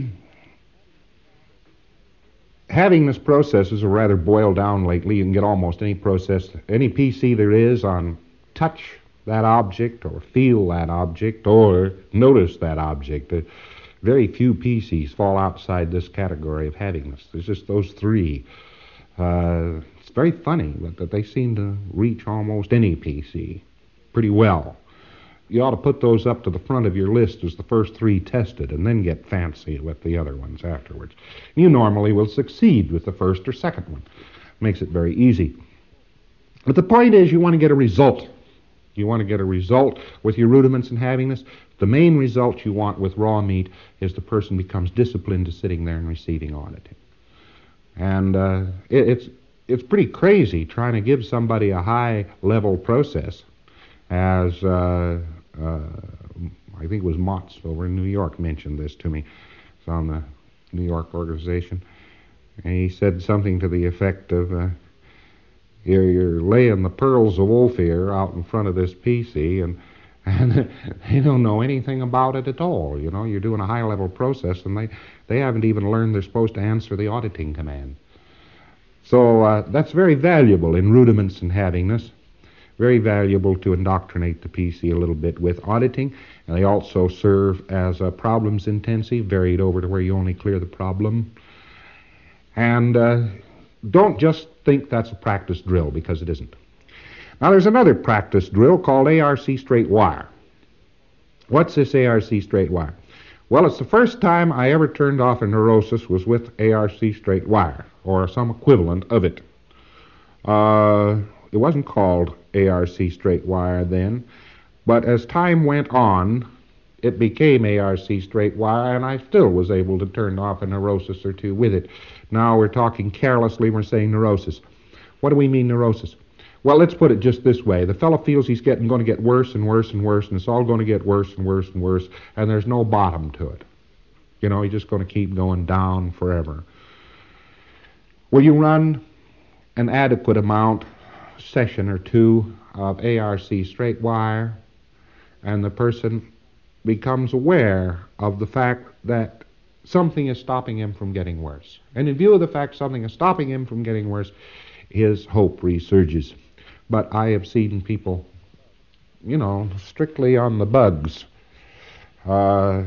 havingness processes are rather boiled down lately. You can get almost any process, any P C there is on touch that object or feel that object or notice that object. Uh, very few P Cs fall outside this category of havingness. There's just those three. Uh, it's very funny that, that they seem to reach almost any P C pretty well. you ought to put those up to the front of your list as the first three tested, and then get fancy with the other ones afterwards. You normally will succeed with the first or second one. Makes it very easy. But the point is, you want to get a result. You want to get a result with your rudiments and havingness. The main result you want with raw meat is the person becomes disciplined to sitting there and receiving auditing. And uh, it, it's it's pretty crazy trying to give somebody a high-level process, as uh, uh, I think it was Motts over in New York mentioned this to me. It's on the New York organization. And he said something to the effect of, uh, you're, you're laying the pearls of Ophir out in front of this P C, and and they don't know anything about it at all. You know, you're doing a high-level process, and they, they haven't even learned they're supposed to answer the auditing command. So uh, that's very valuable in rudiments and havingness. Very valuable to indoctrinate the P C a little bit with auditing. And they also serve as a problems intensive, varied over to where you only clear the problem. And uh, don't just think that's a practice drill, because it isn't. Now, there's another practice drill called A R C straight wire. What's this A R C straight wire? Well, it's the first time I ever turned off a neurosis was with A R C straight wire, or some equivalent of it. Uh, it wasn't called A R C straight wire then, but as time went on, it became A R C straight wire, and I still was able to turn off a neurosis or two with it. Now we're talking carelessly, we're saying neurosis. What do we mean neurosis? Well, let's put it just this way. The fellow feels he's getting going to get worse and worse and worse, and it's all going to get worse and worse and worse, and there's no bottom to it. You know, he's just going to keep going down forever. Will you run an adequate amount, session or two, of A R C straight wire, and the person becomes aware of the fact that something is stopping him from getting worse. And in view of the fact something is stopping him from getting worse, his hope resurges. But I have seen people, you know, strictly on the bugs, uh,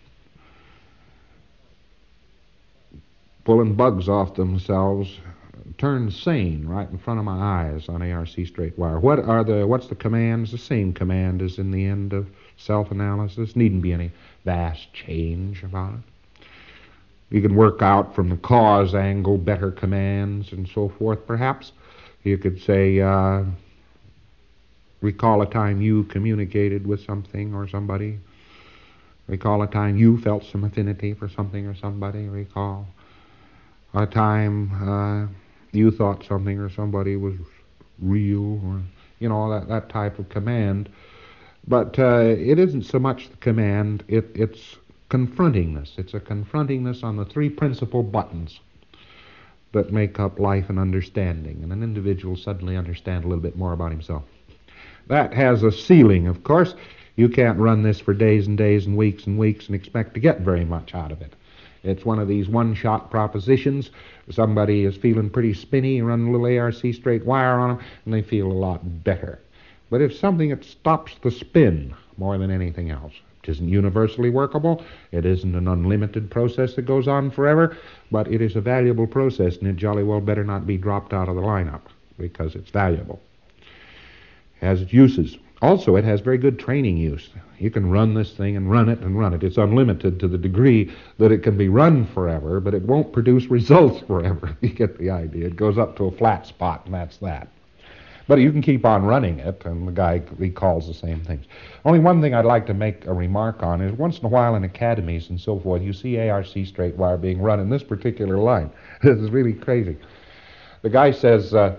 pulling bugs off themselves, turn sane right in front of my eyes on A R C straight wire. What are the, what's the commands? The same command as in the end of self-analysis. Needn't be any vast change about it. You can work out from the cause angle better commands and so forth, perhaps. You could say, uh, recall a time you communicated with something or somebody. Recall a time you felt some affinity for something or somebody. Recall a time uh, you thought something or somebody was real, or, you know, that, that type of command. But uh, it isn't so much the command, it, it's confrontingness. It's a confrontingness on the three principal buttons that make up life and understanding, and an individual suddenly understand a little bit more about himself. That has a ceiling, of course. You can't run this for days and days and weeks and weeks and expect to get very much out of it. It's one of these one-shot propositions. Somebody is feeling pretty spinny, you run a little A R C straight wire on them, and they feel a lot better. But it's something that stops the spin more than anything else. It isn't universally workable. It isn't an unlimited process that goes on forever, but it is a valuable process, and it jolly well better not be dropped out of the lineup, because it's valuable. It has its uses. Also, it has very good training use. You can run this thing and run it and run it. It's unlimited to the degree that it can be run forever, but it won't produce results forever. You get the idea. It goes up to a flat spot, and that's that. But you can keep on running it, and the guy recalls the same things. Only one thing I'd like to make a remark on is once in a while in academies and so forth, you see A R C straight wire being run in this particular line. This is really crazy. The guy says, uh,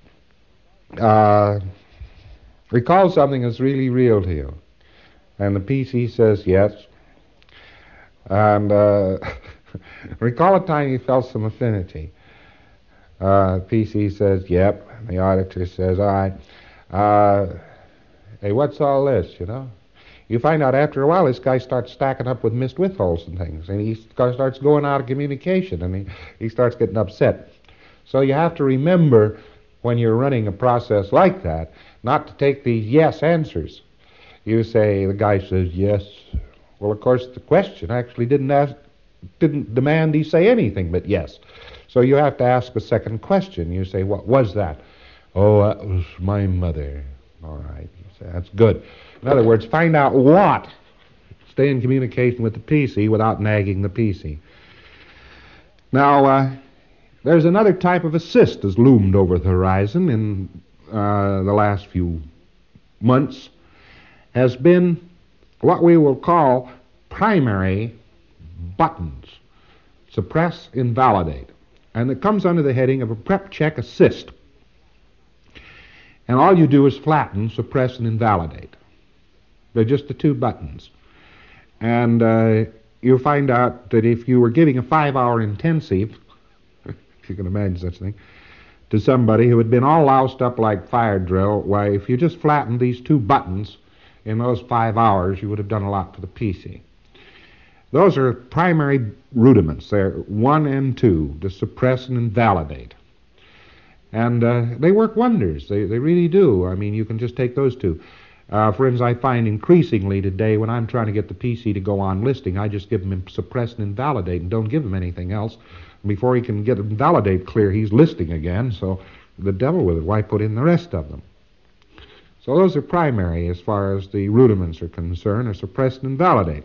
uh, recall something that's really real to you. And the P C says, yes. And uh, recall a time you felt some affinity. Uh, P C says, yep. The auditor says, all right. Uh, hey, what's all this, you know? You find out after a while this guy starts stacking up with missed withholds and things, and he starts going out of communication, and he, he starts getting upset. So you have to remember when you're running a process like that, not to take these yes answers. You say, the guy says, yes. Well, of course, the question actually didn't ask, didn't demand he say anything but yes. So you have to ask a second question. You say, what was that? Oh, that was my mother. All right. You say, that's good. In other words, find out what. Stay in communication with the P C without nagging the P C. Now, uh, there's another type of assist that's loomed over the horizon in uh, the last few months, has been what we will call primary buttons. Suppress, invalidate. And it comes under the heading of a prep check assist. And all you do is flatten, suppress, and invalidate. They're just the two buttons. And uh, you'll find out that if you were giving a five-hour intensive, if you can imagine such a thing, to somebody who had been all loused up like fire drill, why, if you just flattened these two buttons in those five hours, you would have done a lot for the P C. Those are primary rudiments. They're one and two, to suppress and invalidate. And uh, they work wonders. They, they really do. I mean, you can just take those two. Uh, for instance, I find increasingly today when I'm trying to get the P C to go on listing, I just give him suppress and invalidate and don't give him anything else. Before he can get invalidate clear, he's listing again, so the devil with it. Why put in the rest of them? So those are primary as far as the rudiments are concerned, are suppress and invalidate.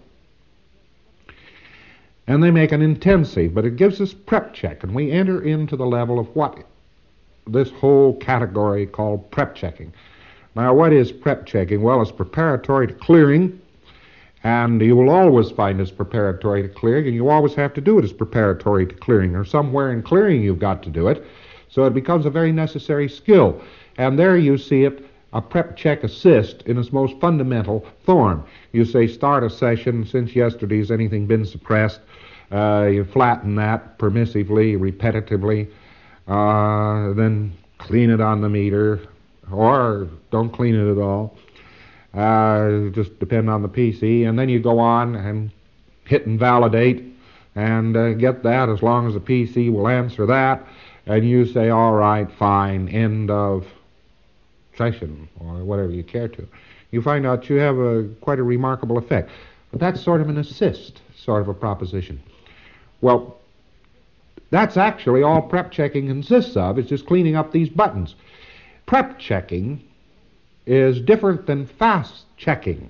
And they make an intensive, but it gives us prep check, and we enter into the level of what this whole category called prep checking. Now, what is prep checking? Well, it's preparatory to clearing, and you will always find it's preparatory to clearing, and you always have to do it as preparatory to clearing, or somewhere in clearing you've got to do it, so it becomes a very necessary skill. And there you see it, a prep check assist in its most fundamental form. You say start a session, since yesterday's anything been suppressed, uh, you flatten that permissively, repetitively, uh, then clean it on the meter, or don't clean it at all. Uh, just depend on the P C, and then you go on and hit invalidate and uh, get that as long as the P C will answer that, and you say, all right, fine, end of session, or whatever you care to. You find out you have a quite a remarkable effect. But that's sort of an assist, sort of a proposition. Well, that's actually all prep checking consists of. It's just cleaning up these buttons. Prep checking is different than fast checking.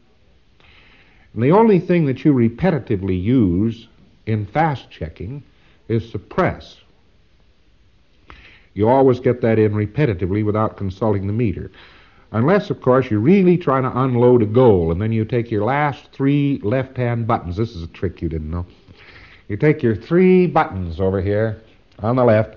And the only thing that you repetitively use in fast checking is suppress. You always get that in repetitively without consulting the meter. Unless, of course, you're really trying to unload a goal, and then you take your last three left-hand buttons. This is a trick you didn't know. You take your three buttons over here on the left,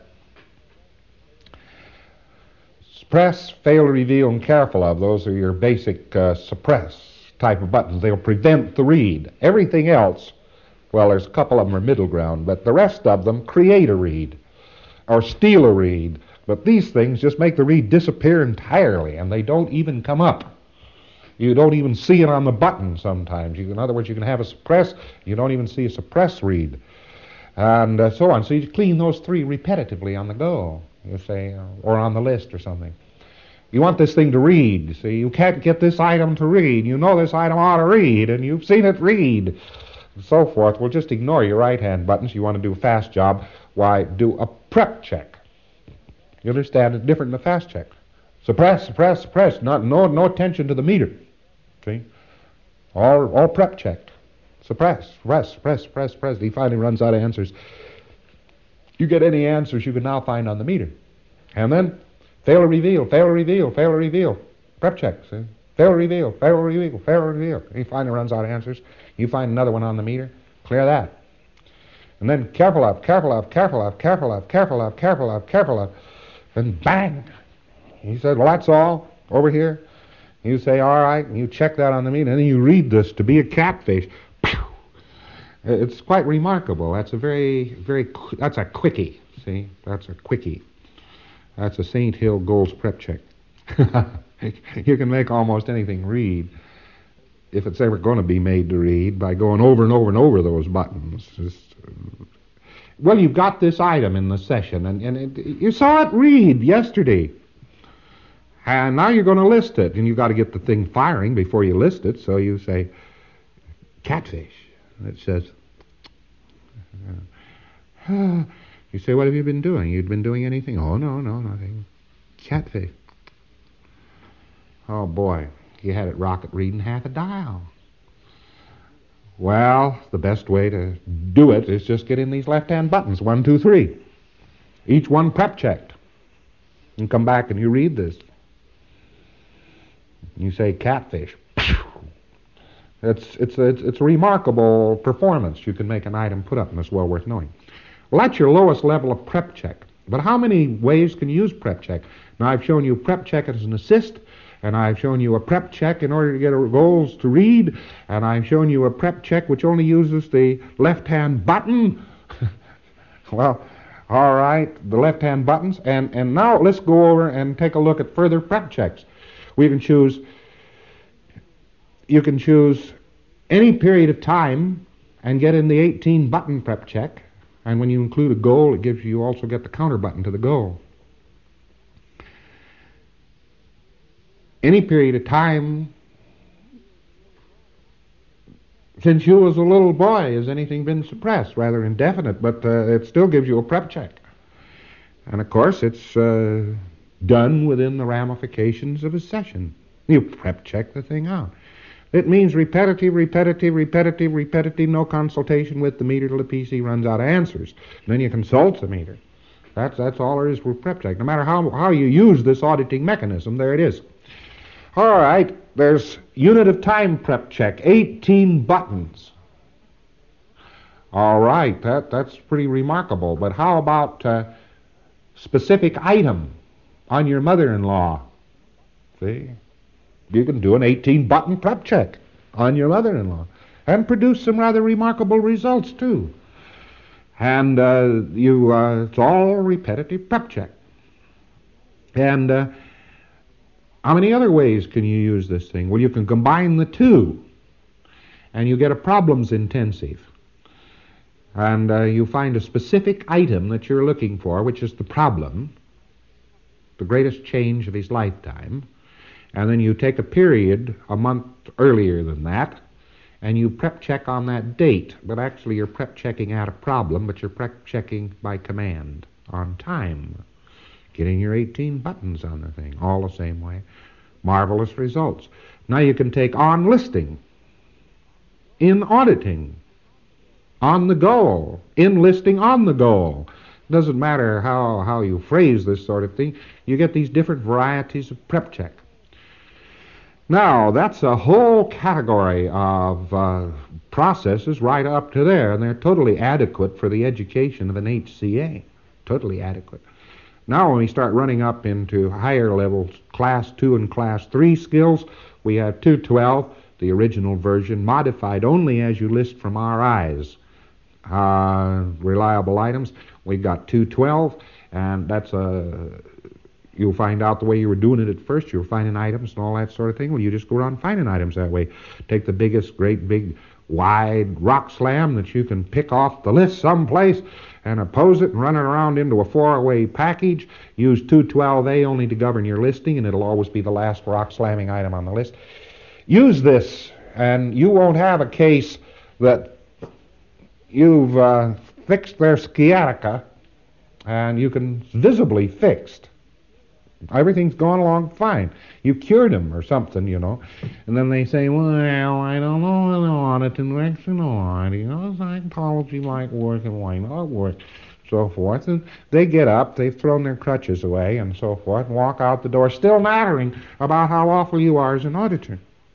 suppress, fail to reveal, and careful of. Those are your basic uh, suppress type of buttons. They'll prevent the read. Everything else, well, there's a couple of them are middle ground, but the rest of them create a read or steal a read. But these things just make the read disappear entirely, and they don't even come up. You don't even see it on the button sometimes. You, in other words, you can have a suppress, you don't even see a suppress read, and uh, so on. So you clean those three repetitively on the go, you say, uh, or on the list or something. You want this thing to read. See, you can't get this item to read. You know this item ought to read, and you've seen it read, and so forth. Well, just ignore your right-hand buttons. You want to do a fast job. Why, do a prep check. You understand? It's different than a fast check. Suppress, suppress, suppress. Not, no, no attention to the meter. See? All, all prep checked. Suppress, suppress, suppress, suppress, suppress. He finally runs out of answers. You get any answers you can now find on the meter. And then, fail to reveal, fail to reveal, fail to reveal. Prep check. See? Fail to reveal, fail to reveal, fail to reveal. He finally runs out of answers. You find another one on the meter. Clear that. And then careful of, careful of, careful of, careful of, careful of, careful of, careful of. And bang! He said, well, that's all over here. You say, all right, and you check that on the meter, and then you read this to be a catfish. Pew! It's quite remarkable. That's a very, very, that's a quickie, see? That's a quickie. That's a Saint Hill Gold's prep check. You can make almost anything read, if it's ever going to be made to read, by going over and over and over those buttons. Just, uh, well, you've got this item in the session, and, and it, you saw it read yesterday. And now you're going to list it, and you've got to get the thing firing before you list it, so you say, catfish. And it says, uh, you say, what have you been doing? You'd been doing anything? Oh, no, no, nothing. Catfish. Oh, boy, you had it rocket reading half a dial. Well, the best way to do it is just get in these left-hand buttons, one, two, three. Each one prep checked. And come back and you read this. You say catfish. It's, it's, a, it's, it's a remarkable performance you can make an item put up, and it's well worth knowing. Well, that's your lowest level of prep check. But how many ways can you use prep check? Now, I've shown you prep check as an assist, and I've shown you a prep check in order to get goals to read, and I've shown you a prep check which only uses the left-hand button. Well, all right, the left-hand buttons. And, and now let's go over and take a look at further prep checks. We can choose, you can choose any period of time and get in the eighteen button prep check. And when you include a goal, it gives you, you also get the counter button to the goal. Any period of time since you was a little boy, has anything been suppressed? Rather indefinite, but uh, it still gives you a prep check. And of course, it's uh, done within the ramifications of a session. You prep check the thing out. It means repetitive, repetitive, repetitive, repetitive, no consultation with the meter till the P C runs out of answers. And then you consult the meter. That's, that's all there is for prep check. No matter how, how you use this auditing mechanism, there it is. All right, there's unit of time prep check, eighteen buttons. All right, that, that's pretty remarkable. But how about uh, specific item on your mother-in-law? See? You can do an eighteen button prep check on your mother-in-law and produce some rather remarkable results, too. And uh, you, uh, it's all repetitive prep check. And uh, how many other ways can you use this thing? Well, you can combine the two, and you get a problems intensive. And uh, you find a specific item that you're looking for, which is the problem, the greatest change of his lifetime, and then you take a period a month earlier than that, and you prep check on that date. But actually you're prep checking out a problem, but you're prep checking by command on time. Getting your eighteen buttons on the thing, all the same way. Marvelous results. Now you can take on listing, in auditing, on the goal, in listing on the goal. Doesn't matter how, how you phrase this sort of thing, you get these different varieties of prep check. Now, that's a whole category of uh, processes right up to there, and they're totally adequate for the education of an H C A. Totally adequate. Now, when we start running up into higher levels, class two and class three skills, we have two twelve, the original version, modified only as you list from R Is. Uh, reliable items, we've got two twelve, and that's a, you'll find out the way you were doing it at first, you were finding items and all that sort of thing. Well, you just go around finding items that way. Take the biggest, great, big, wide rock slam that you can pick off the list someplace and oppose it and run it around into a four-way package. Use two twelve A only to govern your listing, and it'll always be the last rock slamming item on the list. Use this, and you won't have a case that you've uh, fixed their sciatica, and you can visibly fixed. Everything's going along fine. You cured them or something, you know. And then they say, well, I don't know, I don't want it to next to know, you know, psychology might work and why not work, so forth. And they get up, they've thrown their crutches away and so forth, and walk out the door still nattering about how awful you are as an auditor.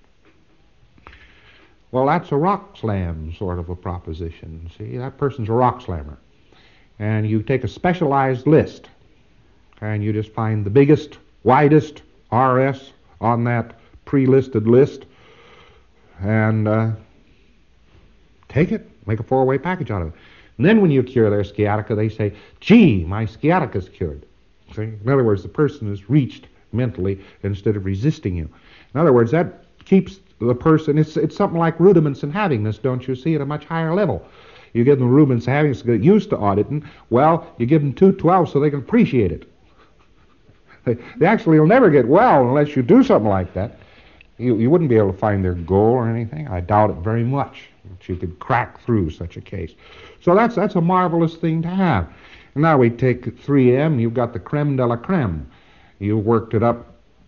Well, that's a rock slam sort of a proposition. See, that person's a rock slammer. And you take a specialized list, and you just find the biggest, widest R S on that pre-listed list, and uh, take it, make a four-way package out of it. And then when you cure their sciatica, they say, gee, my sciatica's cured. See? In other words, the person is reached mentally instead of resisting you. In other words, that keeps the person, it's, it's something like rudiments in havingness, don't you see, at a much higher level. You give them rudiments in havingness to get used to auditing. Well, you give them two twelve so they can appreciate it. They, they actually will never get well unless you do something like that. You, you wouldn't be able to find their goal or anything. I doubt it very much that you could crack through such a case. So that's that's a marvelous thing to have. And now we take three M. You've got the creme de la creme. You worked it up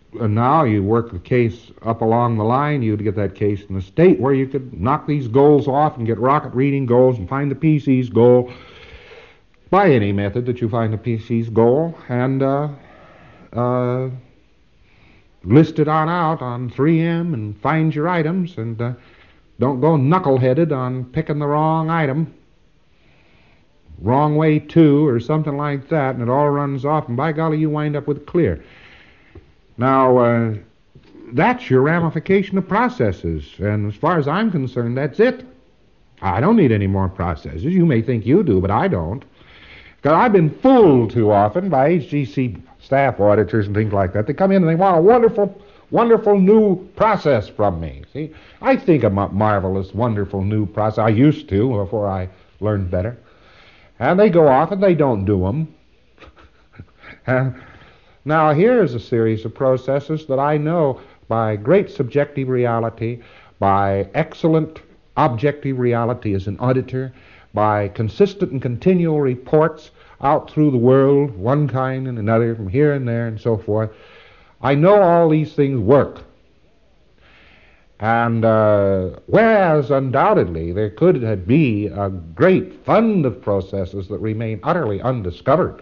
And now you work the case up along the line, you'd get that case in a state where you could knock these goals off and get rocket reading goals and find the P C's goal by any method that you find the P C's goal, and uh, uh, list it on out on three M and find your items, and uh, don't go knuckleheaded on picking the wrong item, wrong way to, or something like that, and it all runs off, and by golly, you wind up with clear. Now, uh, that's your ramification of processes, and as far as I'm concerned, that's it. I don't need any more processes. You may think you do, but I don't. Because I've been fooled too often by H G C staff auditors and things like that. They come in and they want a wonderful, wonderful new process from me. See, I think of a marvelous, wonderful new process. I used to before I learned better. And they go off and they don't do them. And now here's a series of processes that I know by great subjective reality, by excellent objective reality as an auditor, by consistent and continual reports out through the world, one kind and another, from here and there and so forth. I know all these things work. And uh, whereas undoubtedly there could be a great fund of processes that remain utterly undiscovered,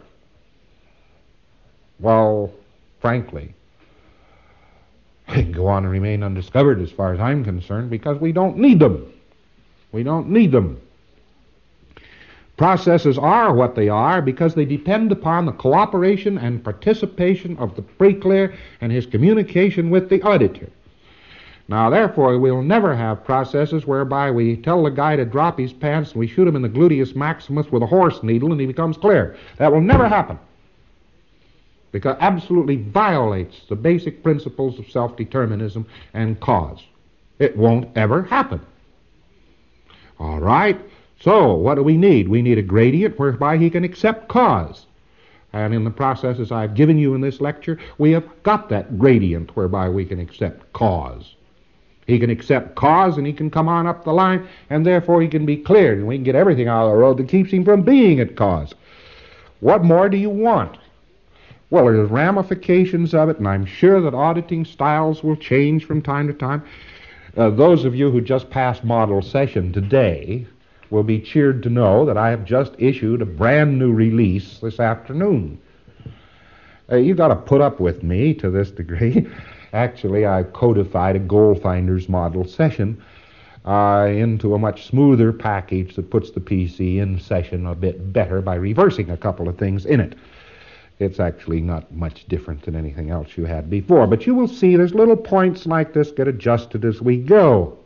well, frankly, they can go on and remain undiscovered as far as I'm concerned because we don't need them. We don't need them. Processes are what they are because they depend upon the cooperation and participation of the pre-clear and his communication with the auditor. Now, therefore, we'll never have processes whereby we tell the guy to drop his pants and we shoot him in the gluteus maximus with a horse needle and he becomes clear. That will never happen because it absolutely violates the basic principles of self-determinism and cause. It won't ever happen. All right, so what do we need? We need a gradient whereby he can accept cause. And in the processes I've given you in this lecture, we have got that gradient whereby we can accept cause. He can accept cause and he can come on up the line, and therefore he can be cleared, and we can get everything out of the road that keeps him from being at cause. What more do you want? Well, there's ramifications of it, and I'm sure that auditing styles will change from time to time. Uh, those of you who just passed model session today will be cheered to know that I have just issued a brand new release this afternoon. Uh, you've got to put up with me to this degree. Actually, I've codified a Goal Finders model session uh, into a much smoother package that puts the P C in session a bit better by reversing a couple of things in it. It's actually not much different than anything else you had before, but you will see there's little points like this get adjusted as we go.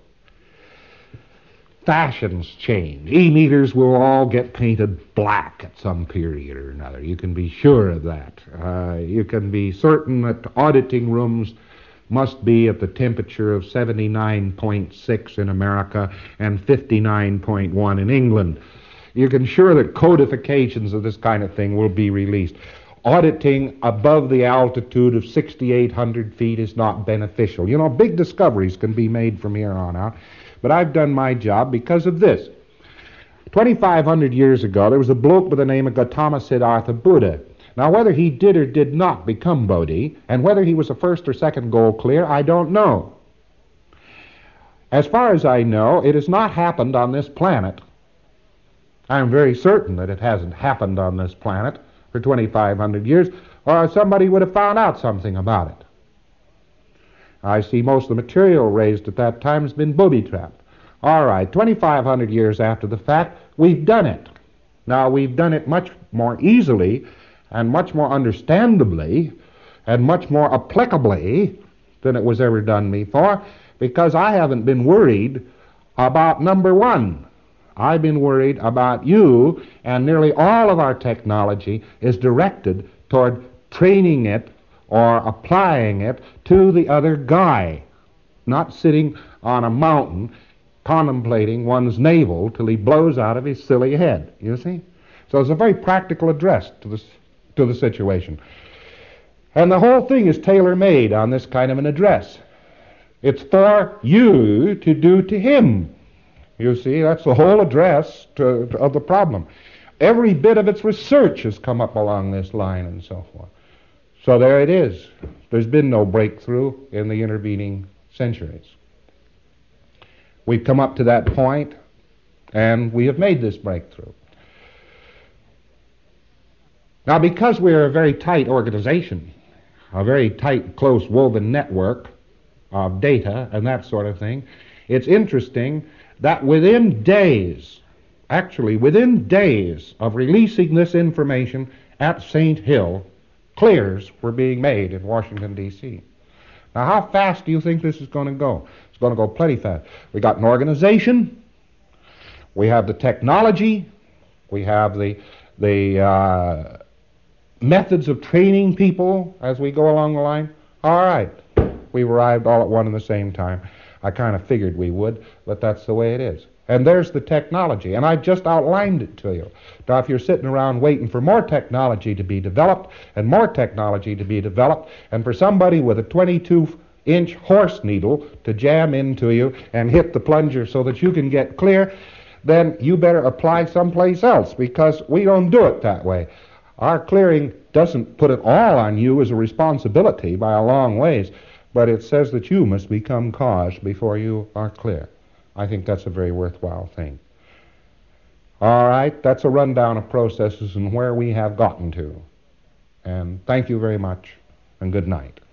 Fashions change. E-meters will all get painted black at some period or another. You can be sure of that. Uh, you can be certain that auditing rooms must be at the temperature of seventy-nine point six in America and fifty-nine point one in England. You can be sure that codifications of this kind of thing will be released. Auditing above the altitude of sixty-eight hundred feet is not beneficial. You know, big discoveries can be made from here on out, but I've done my job because of this. twenty-five hundred years ago, there was a bloke by the name of Gautama Siddhartha Buddha. Now, whether he did or did not become Bodhi, and whether he was a first or second goal clear, I don't know. As far as I know, it has not happened on this planet. I'm very certain that it hasn't happened on this planet for twenty-five hundred years, or somebody would have found out something about it. I see most of the material raised at that time has been booby-trapped. All right, twenty-five hundred years after the fact, we've done it. Now, we've done it much more easily and much more understandably and much more applicably than it was ever done before, because I haven't been worried about number one. I've been worried about you, and nearly all of our technology is directed toward training it or applying it to the other guy, not sitting on a mountain contemplating one's navel till he blows out of his silly head, you see? So it's a very practical address to the, to the situation. And the whole thing is tailor-made on this kind of an address. It's for you to do to him. You see, that's the whole address to, to, of the problem. Every bit of its research has come up along this line and so forth. So there it is. There's been no breakthrough in the intervening centuries. We've come up to that point, and we have made this breakthrough. Now, because we're a very tight organization, a very tight, close, woven network of data and that sort of thing, it's interesting that within days, actually within days of releasing this information at Saint Hill, clears were being made in Washington, D C Now, how fast do you think this is going to go? It's going to go plenty fast. We got an organization, we have the technology, we have the the uh, methods of training people as we go along the line. All right, we've arrived all at one and the same time. I kind of figured we would, but that's the way it is. And there's the technology, and I just outlined it to you. Now, if you're sitting around waiting for more technology to be developed, and more technology to be developed, and for somebody with a twenty-two inch horse needle to jam into you and hit the plunger so that you can get clear, then you better apply someplace else, because we don't do it that way. Our clearing doesn't put it all on you as a responsibility by a long ways, but it says that you must become cause before you are clear. I think that's a very worthwhile thing. All right, that's a rundown of processes and where we have gotten to. And thank you very much, and good night.